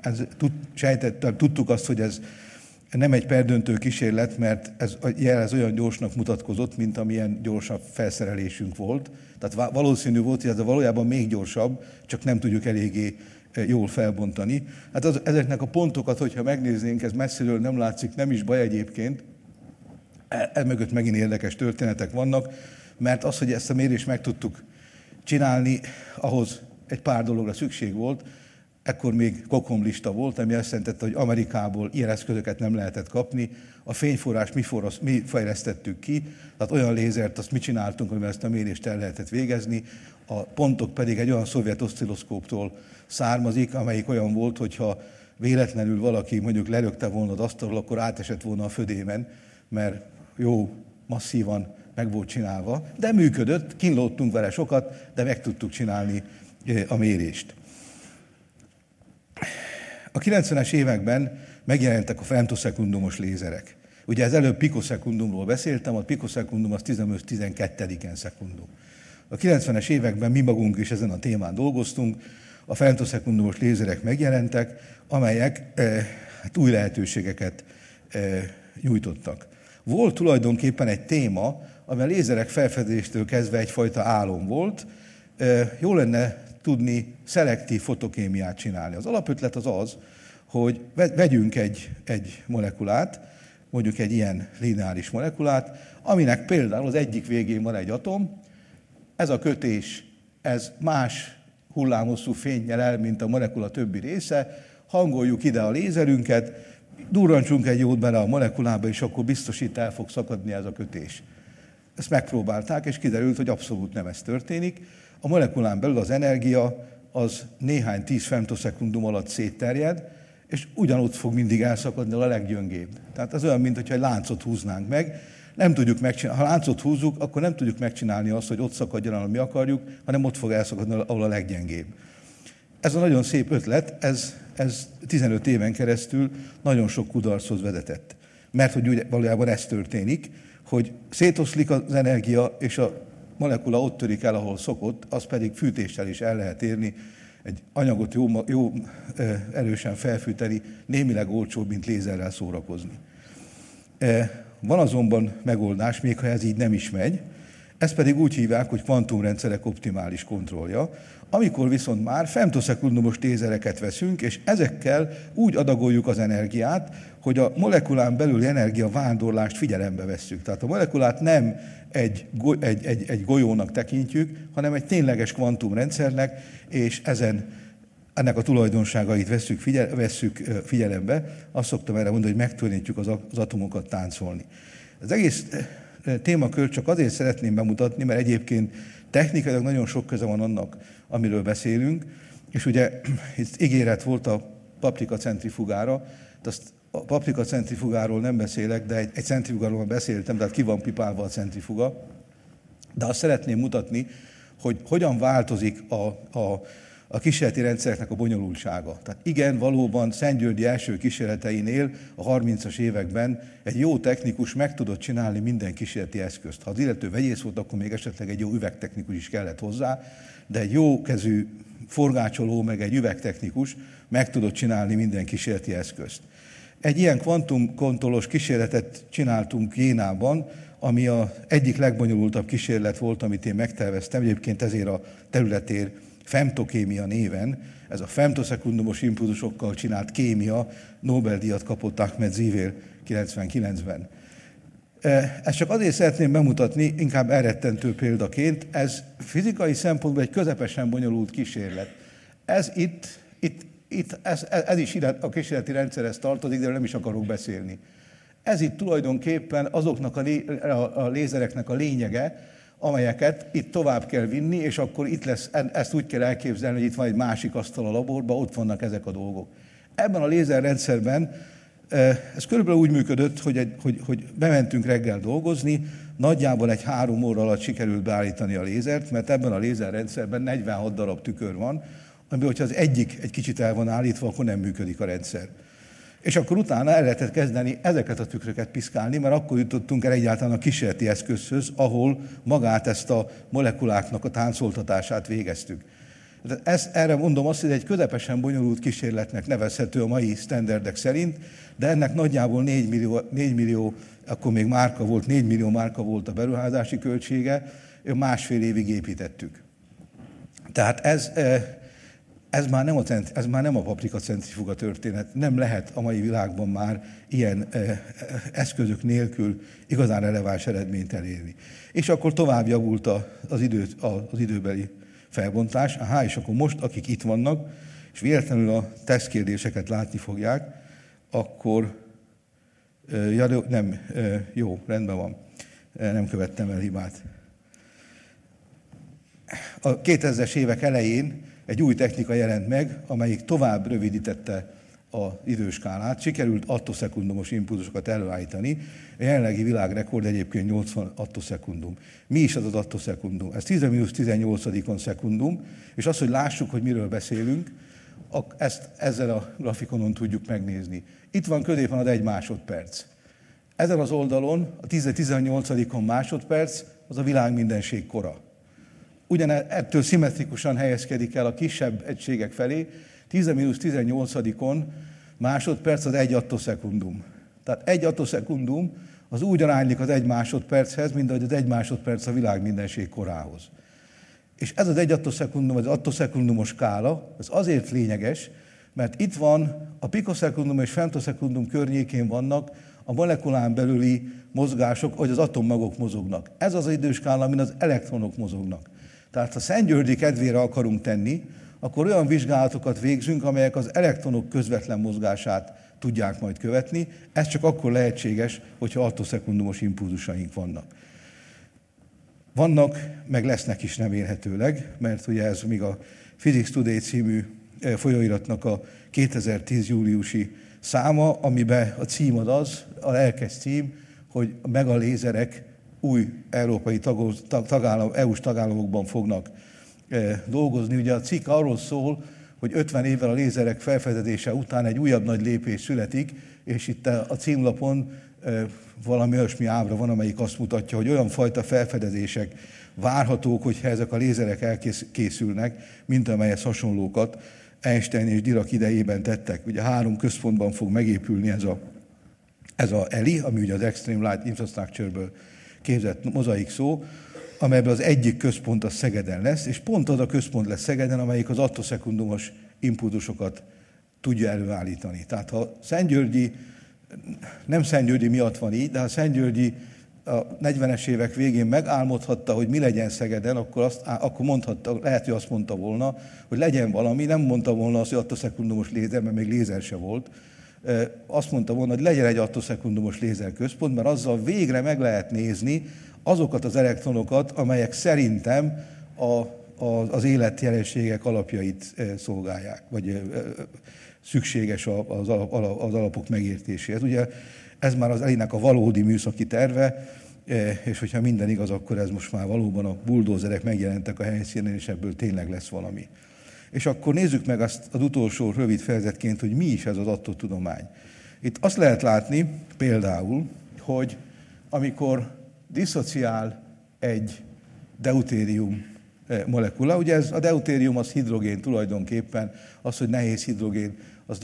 tudtuk azt, hogy ez nem egy perdöntő kísérlet, mert ez a jel olyan gyorsnak mutatkozott, mint amilyen gyorsabb felszerelésünk volt. Tehát valószínű volt, hogy ez valójában még gyorsabb, csak nem tudjuk eléggé jól felbontani. Hát ezeknek a pontokat, hogyha megnéznénk, ez messziről nem látszik, nem is baj egyébként. Mögött megint érdekes történetek vannak, mert az, hogy ezt a mérést meg tudtuk csinálni, ahhoz egy pár dologra szükség volt. Ekkor még Kokom lista volt, ami azt jelentette, hogy Amerikából ilyen eszközöket nem lehetett kapni. A fényforrás mi fejlesztettük ki, tehát olyan lézert azt mi csináltunk, amivel ezt a mérést el lehetett végezni. A pontok pedig egy olyan szovjet oszcilloszkóptól származik, amelyik olyan volt, hogyha véletlenül valaki mondjuk lerögte volna az asztalról, akkor átesett volna a födémen, mert jó, masszívan meg volt csinálva, de működött, kínlódtunk vele sokat, de meg tudtuk csinálni a mérést. A 90-es években megjelentek a femtoszekundumos lézerek. Ugye ez előbb pikoszekundumról beszéltem, a pikoszekundum az 15-12 szekundum. A 90-es években mi magunk is ezen a témán dolgoztunk, a femtoszekundumos lézerek megjelentek, amelyek új lehetőségeket nyújtottak. Volt tulajdonképpen egy téma, ami a lézerek felfedezéstől kezdve egyfajta álom volt. Jó lenne tudni szelektív fotokémiát csinálni. Az alapötlet az, hogy vegyünk egy molekulát, mondjuk egy ilyen lineáris molekulát, aminek például az egyik végén van egy atom, ez a kötés, ez más hullámhosszú fénnyel el, mint a molekula többi része, hangoljuk ide a lézerünket, durrantsunk egy jót bele a molekulába, és akkor biztos itt el fog szakadni ez a kötés. Ezt megpróbálták, és kiderült, hogy abszolút nem ez történik. A molekulán belül az energia az néhány 10 femtoszekundum alatt szétterjed, és ugyanott fog mindig elszakadni a leggyöngébb. Tehát ez olyan, mintha egy láncot húznánk meg. Nem tudjuk megcsinálni. Ha láncot húzzuk, akkor nem tudjuk megcsinálni azt, hogy ott szakadjon, ahol mi akarjuk, hanem ott fog elszakadni, ahol a leggyengébb. Ez a nagyon szép ötlet, ez 15 éven keresztül nagyon sok kudarchoz vezetett. Mert hogy ugye valójában ez történik, hogy szétoszlik az energia, és a molekula ott törik el, ahol szokott, az pedig fűtéssel is el lehet érni, egy anyagot jó erősen felfűteni, némileg olcsóbb, mint lézerrel szórakozni. Van azonban megoldás, még ha ez így nem is megy, ezt pedig úgy hívják, hogy kvantumrendszerek optimális kontrollja, amikor viszont már femtoszekundumos lézereket veszünk, és ezekkel úgy adagoljuk az energiát, hogy a molekulán belüli energiavándorlást figyelembe vesszük. Tehát a molekulát nem egy golyónak tekintjük, hanem egy tényleges kvantumrendszernek, és ennek a tulajdonságait vesszük figyelembe. Azt szoktam erre mondani, hogy megtanítjuk az atomokat táncolni. Az egész témakört csak azért szeretném bemutatni, mert egyébként technikailag nagyon sok köze van annak, amiről beszélünk, és ugye itt ígéret volt a paprika centrifugára, a paprika centrifugáról nem beszélek, de egy centrifugáról beszéltem, tehát ki van pipálva a centrifuga, de azt szeretném mutatni, hogy hogyan változik a kísérleti rendszereknek a bonyolultsága. Tehát igen, valóban Szentgyörgyi első kísérleteinél a 30-as években egy jó technikus meg tudott csinálni minden kísérleti eszközt. Ha az illető vegyész volt, akkor még esetleg egy jó üvegtechnikus is kellett hozzá, de egy jó kezű forgácsoló, meg egy üvegtechnikus meg tudott csinálni minden kísérleti eszközt. Egy ilyen kvantumkontrollos kísérletet csináltunk Jénában, ami az egyik legbonyolultabb kísérlet volt, amit én megterveztem. Egyébként ezért a területér femtokémia néven, ez a femtoszekundumos impulzusokkal csinált kémia, Nobel-díjat kapott Ahmed Zivil 99-ben. Ezt csak azért szeretném bemutatni, inkább elrettentő példaként, ez fizikai szempontból egy közepesen bonyolult kísérlet. Ez is a kísérleti rendszerhez tartozik, de nem is akarok beszélni. Ez itt tulajdonképpen azoknak a lézereknek a lényege, amelyeket itt tovább kell vinni, és akkor itt lesz, ezt úgy kell elképzelni, hogy itt van egy másik asztal a laborban, ott vannak ezek a dolgok. Ebben a lézerrendszerben ez körülbelül úgy működött, hogy bementünk reggel dolgozni, nagyjából egy 3 óra alatt sikerült beállítani a lézert, mert ebben a lézerrendszerben 46 darab tükör van, amiben, hogyha az egyik egy kicsit el van állítva, akkor nem működik a rendszer. És akkor utána el lehetett kezdeni ezeket a tükröket piszkálni, mert akkor jutottunk el egyáltalán a kísérleti eszközhöz, ahol magát ezt a molekuláknak a táncoltatását végeztük. Erre mondom azt, hogy egy közepesen bonyolult kísérletnek nevezhető a mai sztenderdek szerint, de ennek nagyjából 4 millió, akkor még márka volt, 4 millió márka volt a beruházási költsége, 1,5 évig építettük. Tehát ez már nem a paprikacentrifuga történet. Nem lehet a mai világban már ilyen eszközök nélkül igazán releváns eredményt elérni. És akkor tovább javult az időbeli felbontás. És akkor most, akik itt vannak, és véletlenül a tesztkérdéseket látni fogják, akkor jó, rendben van. Nem követtem el hibát. A 2000-es évek elején egy új technika jelent meg, amelyik tovább rövidítette az időskálát. Sikerült attoszekundumos impulzusokat előállítani. A jelenlegi világrekord egyébként 80 attoszekundum. Mi is az attoszekundum? Ez 10-18 szekundum, és az, hogy lássuk, hogy miről beszélünk, ezt ezzel a grafikonon tudjuk megnézni. Itt van középen az 1 másodperc. Ezen az oldalon a 10-18 másodperc az a világ mindenség kora. Ettől szimmetrikusan helyezkedik el a kisebb egységek felé. 10-18 másodperc az 1 attoszekundum. Tehát 1 attoszekundum az úgy aránylik az 1 másodperchez, mint ahogy az 1 másodperc a világ mindenség korához. És ez az 1 attoszekundum, az attoszekundumos skála, ez azért lényeges, mert itt van a pikoszekundum és femtoszekundum környékén vannak a molekulán belüli mozgások, hogy az atommagok mozognak. Ez az időskála, amin az elektronok mozognak. Tehát ha Szentgyörgyi kedvére akarunk tenni, akkor olyan vizsgálatokat végzünk, amelyek az elektronok közvetlen mozgását tudják majd követni. Ez csak akkor lehetséges, hogyha attoszekundumos impulzusaink vannak. Vannak, meg lesznek is remélhetőleg, mert ugye ez még a Physics Today című folyóiratnak a 2010 júliusi száma, amiben a cím az, a lelkes cím, hogy a megalézerek új európai EU-s tagállamokban fognak dolgozni. Ugye a cikk arról szól, hogy 50 évvel a lézerek felfedezése után egy újabb nagy lépés születik, és itt a címlapon valami olyasmi ábra van, amelyik azt mutatja, hogy olyan fajta felfedezések várhatók, hogyha ezek a lézerek elkészülnek, mint amelyhez hasonlókat Einstein és Dirac idejében tettek. Ugye 3 központban fog megépülni ez a ELI, ami ugye az Extreme Light Infrastructure-ből képzett mozaik szó, amelyben az egyik központ a Szegeden lesz, és pont az a központ lesz Szegeden, amelyik az attoszekundumos impulzusokat tudja előállítani. Tehát ha Szentgyörgyi, nem Szentgyörgyi miatt van így, de ha Szentgyörgyi a 40-es évek végén megálmodhatta, hogy mi legyen Szegeden, akkor mondhatta, lehet, hogy azt mondta volna, hogy legyen valami, nem mondta volna azt, hogy attoszekundumos lézer, mert még lézer se volt. Azt mondta volna, hogy legyen egy attoszekundumos lézerközpont, mert azzal végre meg lehet nézni azokat az elektronokat, amelyek szerintem az életjelenségek alapjait szolgálják, vagy szükséges az alapok megértéséhez. Ugye ez már az ELI-nek a valódi műszaki terve, és hogyha minden igaz, akkor ez most már valóban a buldózerek megjelentek a helyszínen, és ebből tényleg lesz valami. És akkor nézzük meg azt az utolsó rövid fejezetként, hogy mi is ez az attotudomány. Itt azt lehet látni például, hogy amikor diszociál egy deutérium molekula, ugye a deutérium az hidrogén tulajdonképpen, az, hogy nehéz hidrogén,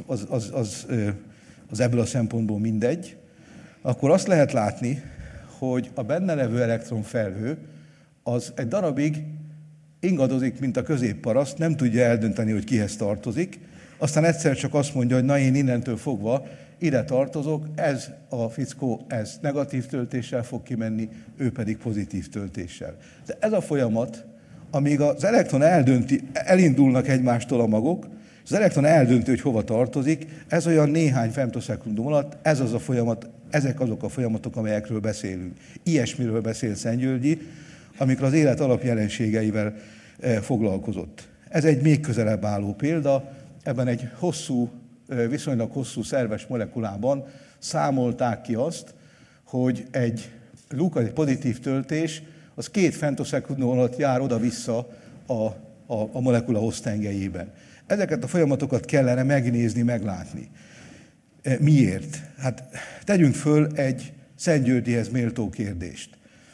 az ebből a szempontból mindegy, akkor azt lehet látni, hogy a benne levő elektronfelhő az egy darabig ingadozik, mint a középparaszt, nem tudja eldönteni, hogy kihez tartozik, aztán egyszer csak azt mondja, hogy na én innentől fogva ide tartozok, ez a fickó, ez negatív töltéssel fog kimenni, ő pedig pozitív töltéssel. De ez a folyamat, amíg az elektron eldönti, elindulnak egymástól a magok, és az elektron eldönti, hogy hova tartozik, ez olyan néhány femtoszekundum alatt, ez az a folyamat, ezek azok a folyamatok, amelyekről beszélünk. Ilyesmiről beszél Szent-Györgyi, amikor az élet alapjelenségeivel foglalkozott. Ez egy még közelebb álló példa, ebben egy viszonylag hosszú szerves molekulában számolták ki azt, hogy egy pozitív töltés az 2 femtoszekundum alatt jár oda-vissza a molekula hoztengelyében. Ezeket a folyamatokat kellene megnézni, meglátni. Miért? Hát tegyünk föl egy Szent-Györgyihez méltó kérdést.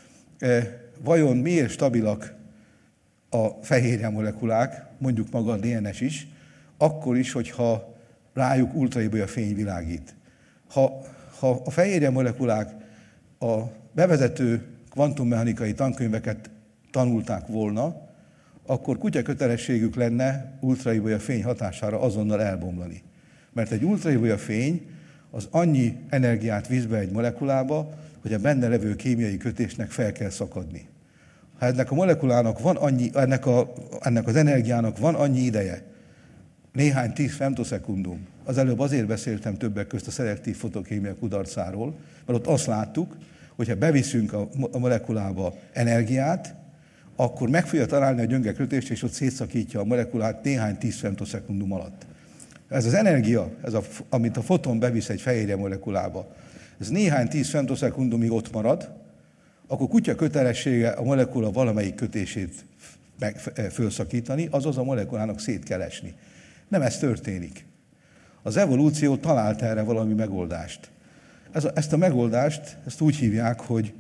Vajon miért stabilak a fehérje molekulák, mondjuk maga a DNS is, akkor is, hogyha rájuk ultraibolya fény világít. Ha a fehérje molekulák a bevezető kvantummechanikai tankönyveket tanulták volna, akkor kutya kötelességük lenne ultraibolya fény hatására azonnal elbomlani. Mert egy ultraibolya fény az annyi energiát visz be egy molekulába, hogy a benne levő kémiai kötésnek fel kell szakadni. Ha ennek a molekulának van annyi, ennek az energiának van annyi ideje, néhány 10 femtoszekundum, az előbb azért beszéltem többek közt a szelektív fotokémia kudarcáról, mert ott azt láttuk, hogyha beviszünk a molekulába energiát, akkor meg fogja találni a gyönge kötést, és ott szétszakítja a molekulát néhány 10 femtoszekundum alatt. Ez az energia, amit a foton bevisz egy fehérje molekulába, ez néhány 10 femtoszekundumig ott marad, akkor kutya kötelessége a molekula valamelyik kötését fölszakítani, azaz a molekulának szét kell esni. Nem ez történik. Az evolúció talált erre valami megoldást. Ezt a megoldást úgy hívják, hogy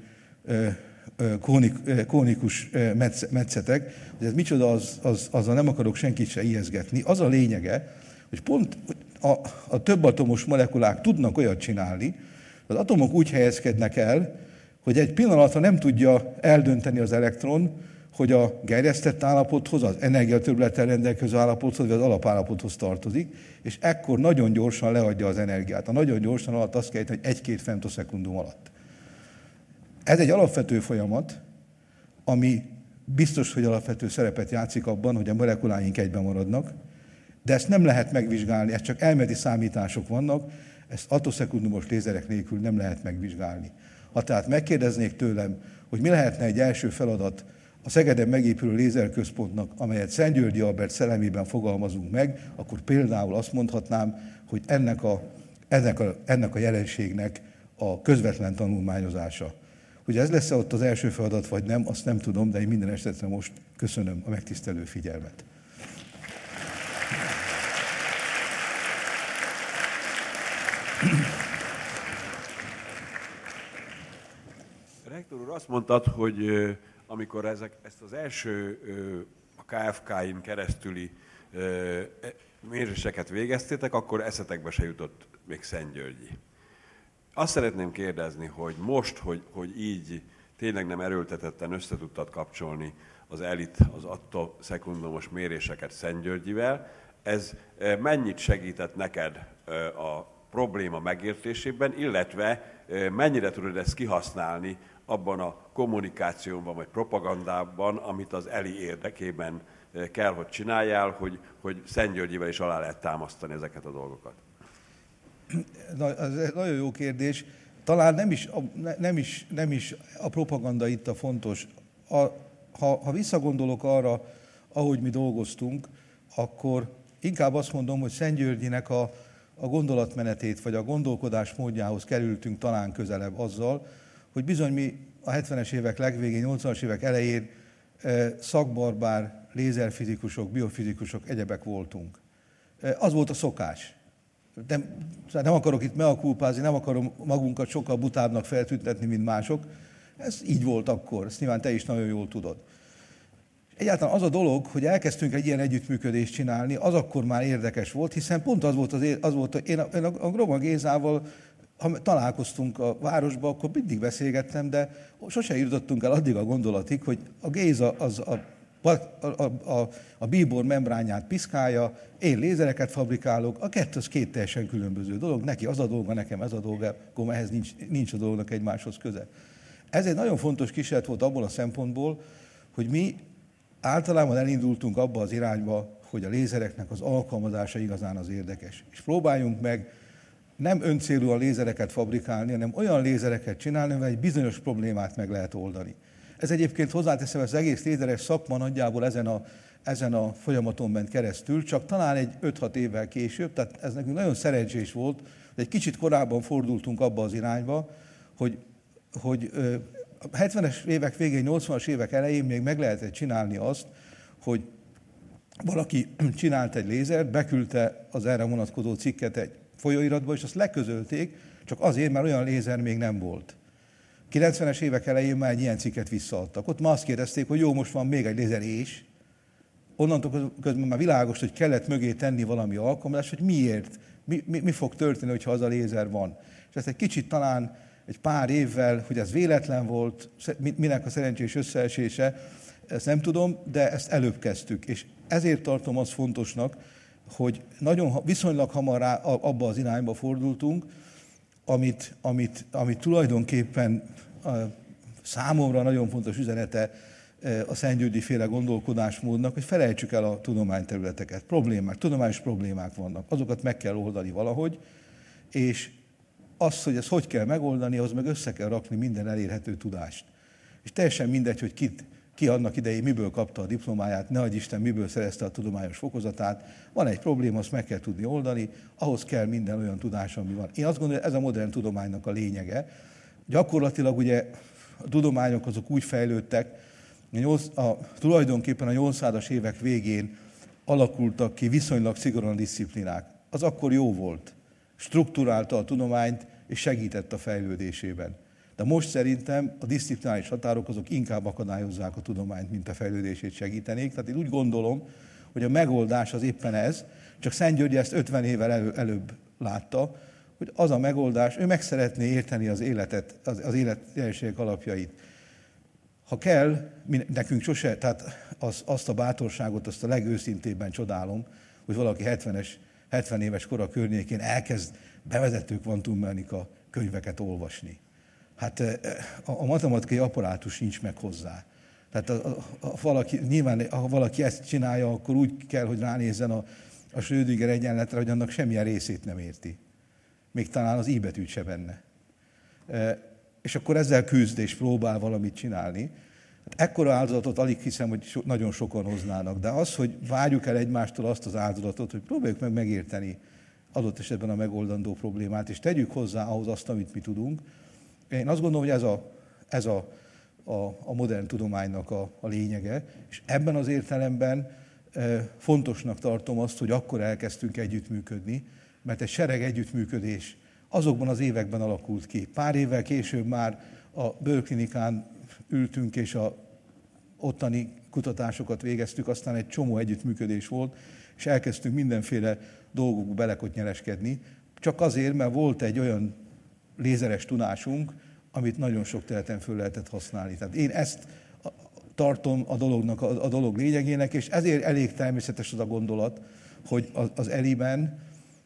kónikus metszetek, hogy ez micsoda, azzal nem akarok senkit se ijeszgetni. Az a lényege, hogy pont a többatomos molekulák tudnak olyat csinálni, az atomok úgy helyezkednek el, hogy egy pillanatra nem tudja eldönteni az elektron, hogy a gerjesztett állapothoz, az energiatöbblettel rendelkező állapothoz, vagy az alapállapothoz tartozik, és ekkor nagyon gyorsan leadja az energiát. A nagyon gyorsan alatt azt kell, hogy 1-2 femtoszekundum alatt. Ez egy alapvető folyamat, ami biztos, hogy alapvető szerepet játszik abban, hogy a molekuláink egyben maradnak, de ezt nem lehet megvizsgálni, ez csak elméleti számítások vannak, ezt attoszekundumos lézerek nélkül nem lehet megvizsgálni. Ha tehát megkérdeznék tőlem, hogy mi lehetne egy első feladat a Szegeden megépülő lézerközpontnak, amelyet Szent-Györgyi Albert szellemében fogalmazunk meg, akkor például azt mondhatnám, hogy ennek a jelenségnek a közvetlen tanulmányozása. Hogy ez lesz ott az első feladat, vagy nem, azt nem tudom, de én minden esetre most köszönöm a megtisztelő figyelmet. Rektor úr, azt mondtad, hogy amikor ezt az első a KFK-in keresztüli méréseket végeztétek, akkor eszetekbe se jutott még Szent-Györgyi. Azt szeretném kérdezni, hogy most, hogy így tényleg nem erőltetetten összetudtad kapcsolni az elit, az attoszekundumos méréseket Szent-Györgyivel, ez mennyit segített neked a probléma megértésében, illetve mennyire tudod ezt kihasználni abban a kommunikációban vagy propagandában, amit az ELI érdekében kell, hogy csináljál, hogy Szent-Györgyivel is alá lehet támasztani ezeket a dolgokat? Ez egy nagyon jó kérdés. Talán nem is a propaganda itt a fontos. Ha visszagondolok arra, ahogy mi dolgoztunk, akkor inkább azt mondom, hogy Szent-Györgyinek a gondolatmenetét, vagy a gondolkodás módjához kerültünk talán közelebb azzal, hogy bizony mi a 70-es évek legvégén, 80-as évek elején szakbarbár, lézerfizikusok, biofizikusok, egyebek voltunk. Az volt a szokás. Nem akarok itt mea culpázni, nem akarom magunkat sokkal butábbnak feltüntetni, mint mások. Ez így volt akkor, ezt nyilván te is nagyon jól tudod. Egyáltalán az a dolog, hogy elkezdtünk egy ilyen együttműködést csinálni, az akkor már érdekes volt, hiszen pont az volt, én a Groma Gézával, ha találkoztunk a városban, akkor mindig beszélgettem, de sose jutottunk el addig a gondolatig, hogy a Géza az a bíbor membrányát piszkálja, én lézereket fabrikálok, a kettő az két teljesen különböző dolog, neki az a dolga, nekem ez a dolga, akkor ehhez nincs a dolognak egymáshoz köze. Ez egy nagyon fontos kísérlet volt abból a szempontból, hogy mi általában elindultunk abba az irányba, hogy a lézereknek az alkalmazása igazán az érdekes. És próbáljunk meg nem öncélúan lézereket fabrikálni, hanem olyan lézereket csinálni, amivel egy bizonyos problémát meg lehet oldani. Ez egyébként hozzáteszem, az egész lézeres szakma nagyjából ezen a folyamaton ment keresztül, csak talán egy 5-6 évvel később, tehát ez nekünk nagyon szerencsés volt, hogy egy kicsit korábban fordultunk abba az irányba, hogy a 70-es évek végén, 80-as évek elején még meg lehetett csinálni azt, hogy valaki csinált egy lézert, beküldte az erre vonatkozó cikket egy folyóiratba, és azt leközölték, csak azért, mert olyan lézer még nem volt. 90-es évek elején már egy ilyen cikket visszaadtak. Ott már azt kérdezték, hogy jó, most van még egy lézer és. Onnantól közben már világos, hogy kellett mögé tenni valami alkalmazást, hogy miért, mi fog történni, hogyha az a lézer van. És ezt egy kicsit talán egy pár évvel, hogy ez véletlen volt, minek a szerencsés összeesése, ezt nem tudom, de ezt előbb kezdtük. És ezért tartom azt fontosnak, hogy viszonylag hamar abba az irányba fordultunk, amit tulajdonképpen számomra nagyon fontos üzenete a Szentgyörgyi féle gondolkodásmódnak, hogy felejtsük el a tudományterületeket. Tudományos problémák vannak, azokat meg kell oldani valahogy, és az, hogy ezt hogy kell megoldani, az meg össze kell rakni minden elérhető tudást. És teljesen mindegy, hogy ki annak idején miből kapta a diplomáját, ne adj Isten, miből szerezte a tudományos fokozatát. Van egy probléma, azt meg kell tudni oldani, ahhoz kell minden olyan tudás, ami van. Én azt gondolom, hogy ez a modern tudománynak a lényege. Gyakorlatilag ugye a tudományok azok úgy fejlődtek, tulajdonképpen a 800-as évek végén alakultak ki viszonylag szigorúan disziplinák. Az akkor jó volt. Strukturálta a tudományt és segített a fejlődésében. De most szerintem a diszciplináris határok azok inkább akadályozzák a tudományt, mint a fejlődését segítenék. Tehát én úgy gondolom, hogy a megoldás az éppen ez, csak Szentgyörgyi ezt 50 évvel előbb látta, hogy az a megoldás, ő meg szeretné érteni az életet, az élet jelenségek alapjait. Ha kell, nekünk sose, tehát azt a bátorságot, azt a legőszintébben csodálom, hogy valaki 70 éves kora környékén elkezd bevezető kvantummechanika könyveket olvasni. Hát a matematikai apparátus nincs meg hozzá. Tehát ha valaki ezt csinálja, akkor úgy kell, hogy ránézzen a Schrödinger egyenletre, hogy annak semmilyen részét nem érti. Még talán az i betűt se benne. És akkor ezzel küzd és próbál valamit csinálni. Hát ekkora áldozatot alig hiszem, hogy nagyon sokan hoznának. De az, hogy várjuk el egymástól azt az áldozatot, hogy próbáljuk meg megérteni adott esetben a megoldandó problémát, és tegyük hozzá ahhoz azt, amit mi tudunk. Én azt gondolom, hogy ez a modern tudománynak a lényege, és ebben az értelemben fontosnak tartom azt, hogy akkor elkezdtünk együttműködni, mert egy sereg együttműködés azokban az években alakult ki. Pár évvel később már a bőrklinikán ültünk, és a ottani kutatásokat végeztük, aztán egy csomó együttműködés volt, és elkezdtünk mindenféle dolgokba belekotnyereskedni, csak azért, mert volt egy olyan lézeres tudásunk, amit nagyon sok területen föl lehetett használni. Tehát én ezt tartom a dolog lényegének, és ezért elég természetes az a gondolat, hogy az ELI-ben,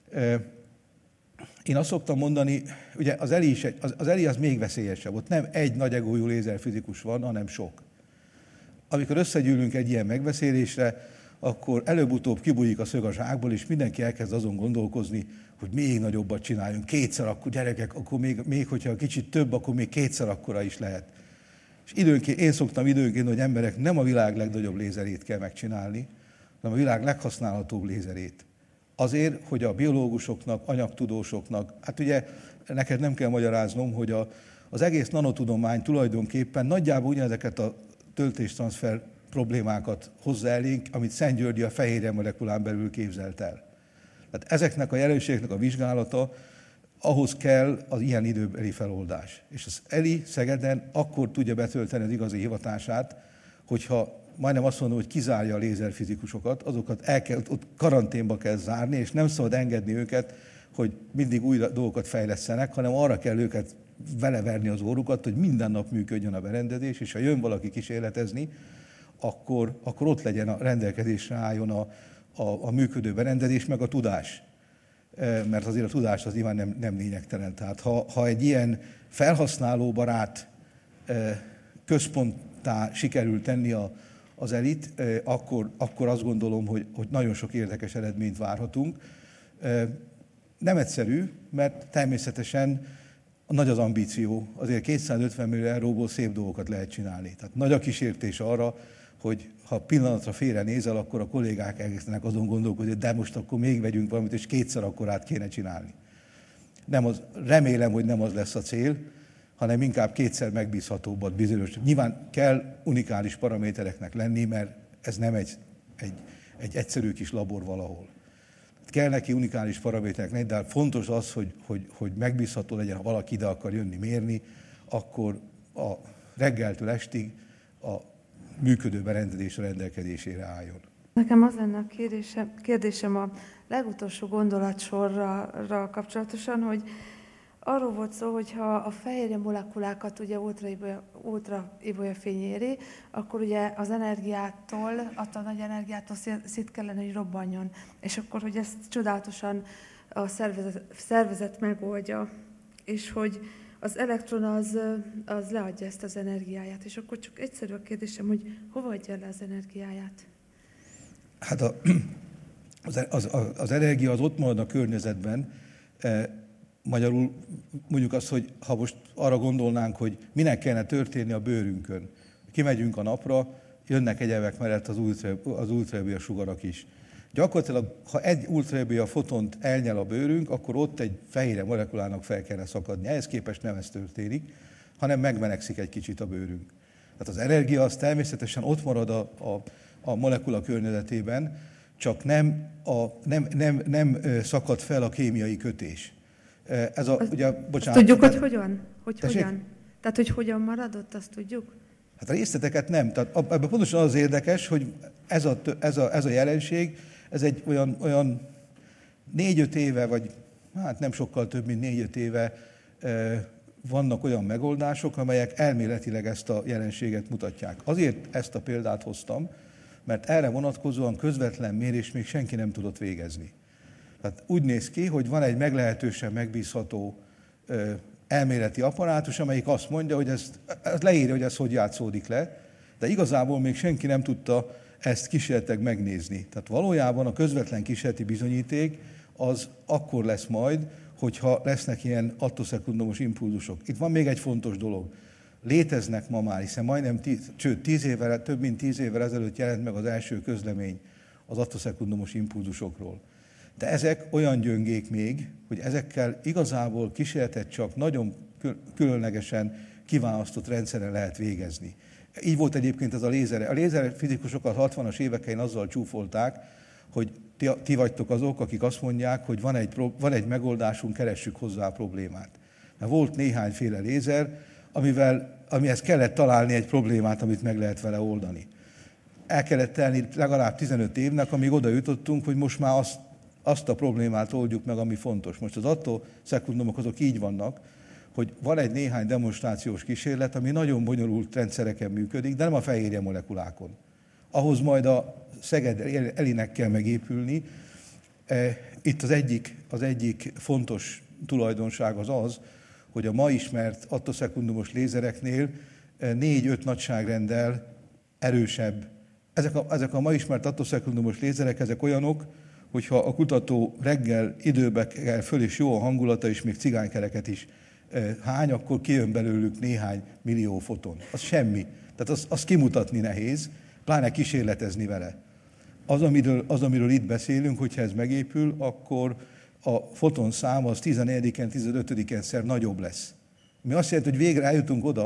én azt szoktam mondani, ugye az ELI az még veszélyesebb, ott nem egy nagy egójú lézerfizikus van, hanem sok. Amikor összegyűlünk egy ilyen megbeszélésre, akkor előbb-utóbb kibújik a szög a zsákból, és mindenki elkezd azon gondolkozni, hogy még nagyobbat csináljunk, kétszer akkor gyerekek, akkor még hogyha kicsit több, akkor még kétszer akkora is lehet. És én szoktam időnként, hogy emberek nem a világ legnagyobb lézerét kell megcsinálni, hanem a világ leghasználhatóbb lézerét. Azért, hogy a biológusoknak, anyagtudósoknak, hát ugye neked nem kell magyaráznom, hogy az egész nanotudomány tulajdonképpen nagyjából ugyanezeket a töltéstranszfer problémákat hozza elénk, amit Szentgyörgyi a fehérje molekulán belül képzelt el. Tehát ezeknek a jelenségeknek a vizsgálata, ahhoz kell az ilyen időbeli feloldás. És az ELI Szegeden akkor tudja betölteni az igazi hivatását, hogyha majdnem azt mondom, hogy kizárja a lézerfizikusokat, azokat ott karanténba kell zárni, és nem szabad engedni őket, hogy mindig új dolgokat fejlesztenek, hanem arra kell őket veleverni az órukat, hogy minden nap működjön a berendezés, és ha jön valaki kísérletezni, akkor ott legyen a rendelkezésre álljon a működő berendezés, meg a tudás. Mert azért a tudás az nyilván nem lényegtelen. Tehát ha egy ilyen felhasználóbarát központtá sikerül tenni az ELIT, akkor azt gondolom, hogy nagyon sok érdekes eredményt várhatunk. Nem egyszerű, mert természetesen nagy az ambíció. Azért 250 millió euróból szép dolgokat lehet csinálni. Tehát nagy a kísértés arra, hogy ha pillanatra félre nézel, akkor a kollégák elkezdenek azon gondolkodni, de most akkor még vegyünk valamit, és kétszer akkorát kéne csinálni. Remélem, hogy nem az lesz a cél, hanem inkább kétszer megbízhatóbbat bizonyos. Nyilván kell unikális paramétereknek lenni, mert ez nem egy egyszerű kis labor valahol. Kell neki unikális paraméterek lenni, de fontos az, hogy megbízható legyen, ha valaki ide akar jönni mérni, akkor a reggeltől estig a működő berendezés rendelkezésére álljon. Nekem az lenne a kérdésem a legutolsó gondolatsorra kapcsolatosan, hogy arról volt szó, hogy ha a fehérje molekulákat ugye ultraibolya-fény éri, akkor ugye az energiától, attól nagy energiától szét kellene, hogy robbanjon. És akkor, hogy ezt csodálatosan a szervezet megoldja, és hogy az elektron az leadja ezt az energiáját. És akkor csak egyszerű a kérdésem, hogy hova adja le az energiáját? Hát az energia az ott marad a környezetben. Magyarul mondjuk azt, hogy ha most arra gondolnánk, hogy minek kellene történni a bőrünkön. Kimegyünk a napra, jönnek egyebek mellett az ultravioletta sugarak is. Gyakorlatilag, ha egy ultravioletta fotont elnyel a bőrünk, akkor ott egy fehérje molekulának fel kellene szakadni. Ehhez képest nem ez történik, hanem megmenegszik egy kicsit a bőrünk. Tehát az energia az természetesen ott marad a molekula környezetében, csak nem szakad fel a kémiai kötés. Azt tudjuk, hogy hogyan? Hogyan? Tehát, hogy hogyan maradott, azt tudjuk? Hát a részleteket nem. Tehát ebben pontosan az érdekes, hogy ez a jelenség, ez egy olyan 4-5 éve, vagy hát nem sokkal több, mint 4-5 éve vannak olyan megoldások, amelyek elméletileg ezt a jelenséget mutatják. Azért ezt a példát hoztam, mert erre vonatkozóan közvetlen mérést még senki nem tudott végezni. Tehát úgy néz ki, hogy van egy meglehetősen megbízható elméleti apparátus, amelyik azt mondja, hogy ez leírja, hogy ez hogy játszódik le, de igazából még senki nem tudta ezt kísérletileg megnézni. Tehát valójában a közvetlen kísérleti bizonyíték az akkor lesz majd, hogyha lesznek ilyen attoszekundumos impulzusok. Itt van még egy fontos dolog. Léteznek ma már, hiszen majdnem több mint 10 évvel ezelőtt jelent meg az első közlemény az attoszekundumos impulzusokról. De ezek olyan gyöngék még, hogy ezekkel igazából kísérletet csak nagyon különlegesen kiválasztott rendszeren lehet végezni. Így volt egyébként ez a lézer. A lézerfizikusokat 60-as évekén azzal csúfolták, hogy ti vagytok azok, akik azt mondják, hogy van egy megoldásunk, keressük hozzá a problémát. Mert volt néhányféle lézer, amihez kellett találni egy problémát, amit meg lehet vele oldani. El kellett telni legalább 15 évnek, amíg oda jutottunk, hogy most már azt a problémát oldjuk meg, ami fontos. Most az attoszekundumok azok így vannak, hogy van egy néhány demonstrációs kísérlet, ami nagyon bonyolult rendszereken működik, de nem a fehérje molekulákon. Ahhoz majd a Szeged ELI-nek kell megépülni. Itt az egyik fontos tulajdonság az, hogy a ma ismert attoszekundumos lézereknél 4-5 nagyságrenddel erősebb. Ezek a ma ismert attoszekundumos lézerek, ezek olyanok, hogyha a kutató reggel időbe kell föl, és jó a hangulata, és még cigánykereket is hány, akkor kijön belőlük néhány millió foton. Az semmi. Tehát azt kimutatni nehéz, pláne kísérletezni vele. Az, amiről itt beszélünk, hogyha ez megépül, akkor a foton szám az 14-en, 15-en szer nagyobb lesz. Mi azt jelenti, hogy végre eljutunk oda,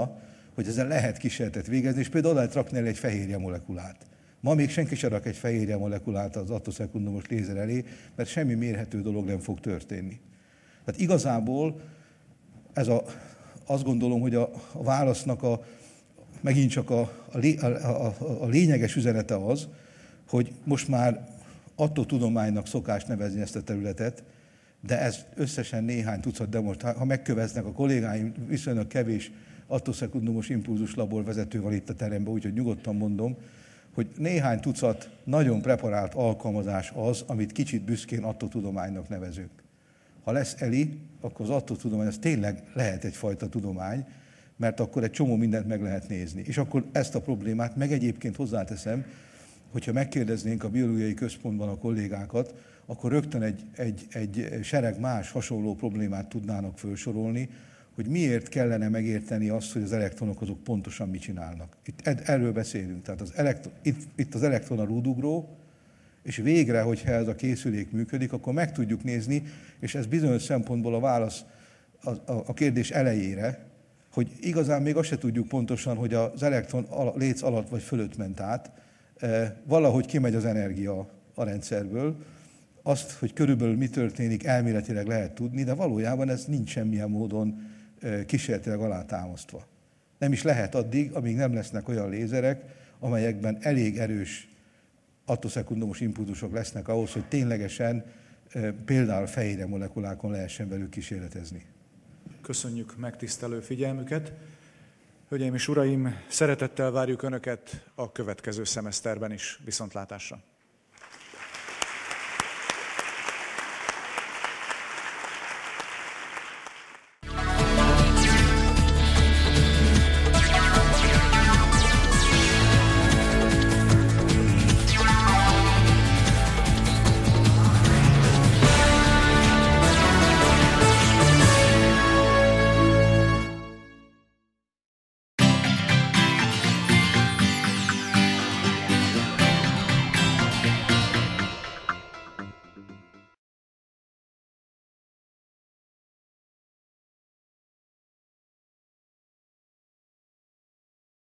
hogy ezzel lehet kísérletet végezni, és például oda lehet rakni egy fehérje molekulát. Ma még senki sem rak egy fehérje molekulát az attoszekundumos lézer elé, mert semmi mérhető dolog nem fog történni. Tehát igazából azt gondolom, hogy a válasznak megint csak a lényeges üzenete az, hogy most már attotudománynak szokás nevezni ezt a területet, de ez összesen néhány tucat demonstrál. Ha megköveznek a kollégáim, viszonylag kevés attoszekundumos impulzuslabor vezető van itt a teremben, úgyhogy nyugodtan mondom, hogy néhány tucat nagyon preparált alkalmazás az, amit kicsit büszkén attotudománynak nevezünk. Ha lesz ELI, akkor az attotudomány az tényleg lehet egyfajta tudomány, mert akkor egy csomó mindent meg lehet nézni. És akkor ezt a problémát, meg egyébként hozzáteszem, hogyha megkérdeznénk a biológiai központban a kollégákat, akkor rögtön egy sereg más hasonló problémát tudnának felsorolni, hogy miért kellene megérteni azt, hogy az elektronok azok pontosan mit csinálnak. Erről beszélünk. Tehát itt az elektron a rúdugró, és végre, hogyha ez a készülék működik, akkor meg tudjuk nézni, és ez bizonyos szempontból a válasz a kérdés elejére, hogy igazán még azt se tudjuk pontosan, hogy az elektron léc alatt vagy fölött ment át, valahogy kimegy az energia a rendszerből. Azt, hogy körülbelül mi történik, elméletileg lehet tudni, de valójában ez nincs semmilyen módon kísérletileg alátámasztva. Nem is lehet addig, amíg nem lesznek olyan lézerek, amelyekben elég erős attoszekundumos impulzusok lesznek ahhoz, hogy ténylegesen például fehérje molekulákon lehessen velük kísérletezni. Köszönjük megtisztelő figyelmüket. Hölgyeim és uraim, szeretettel várjuk Önöket a következő szemeszterben is. Viszontlátásra!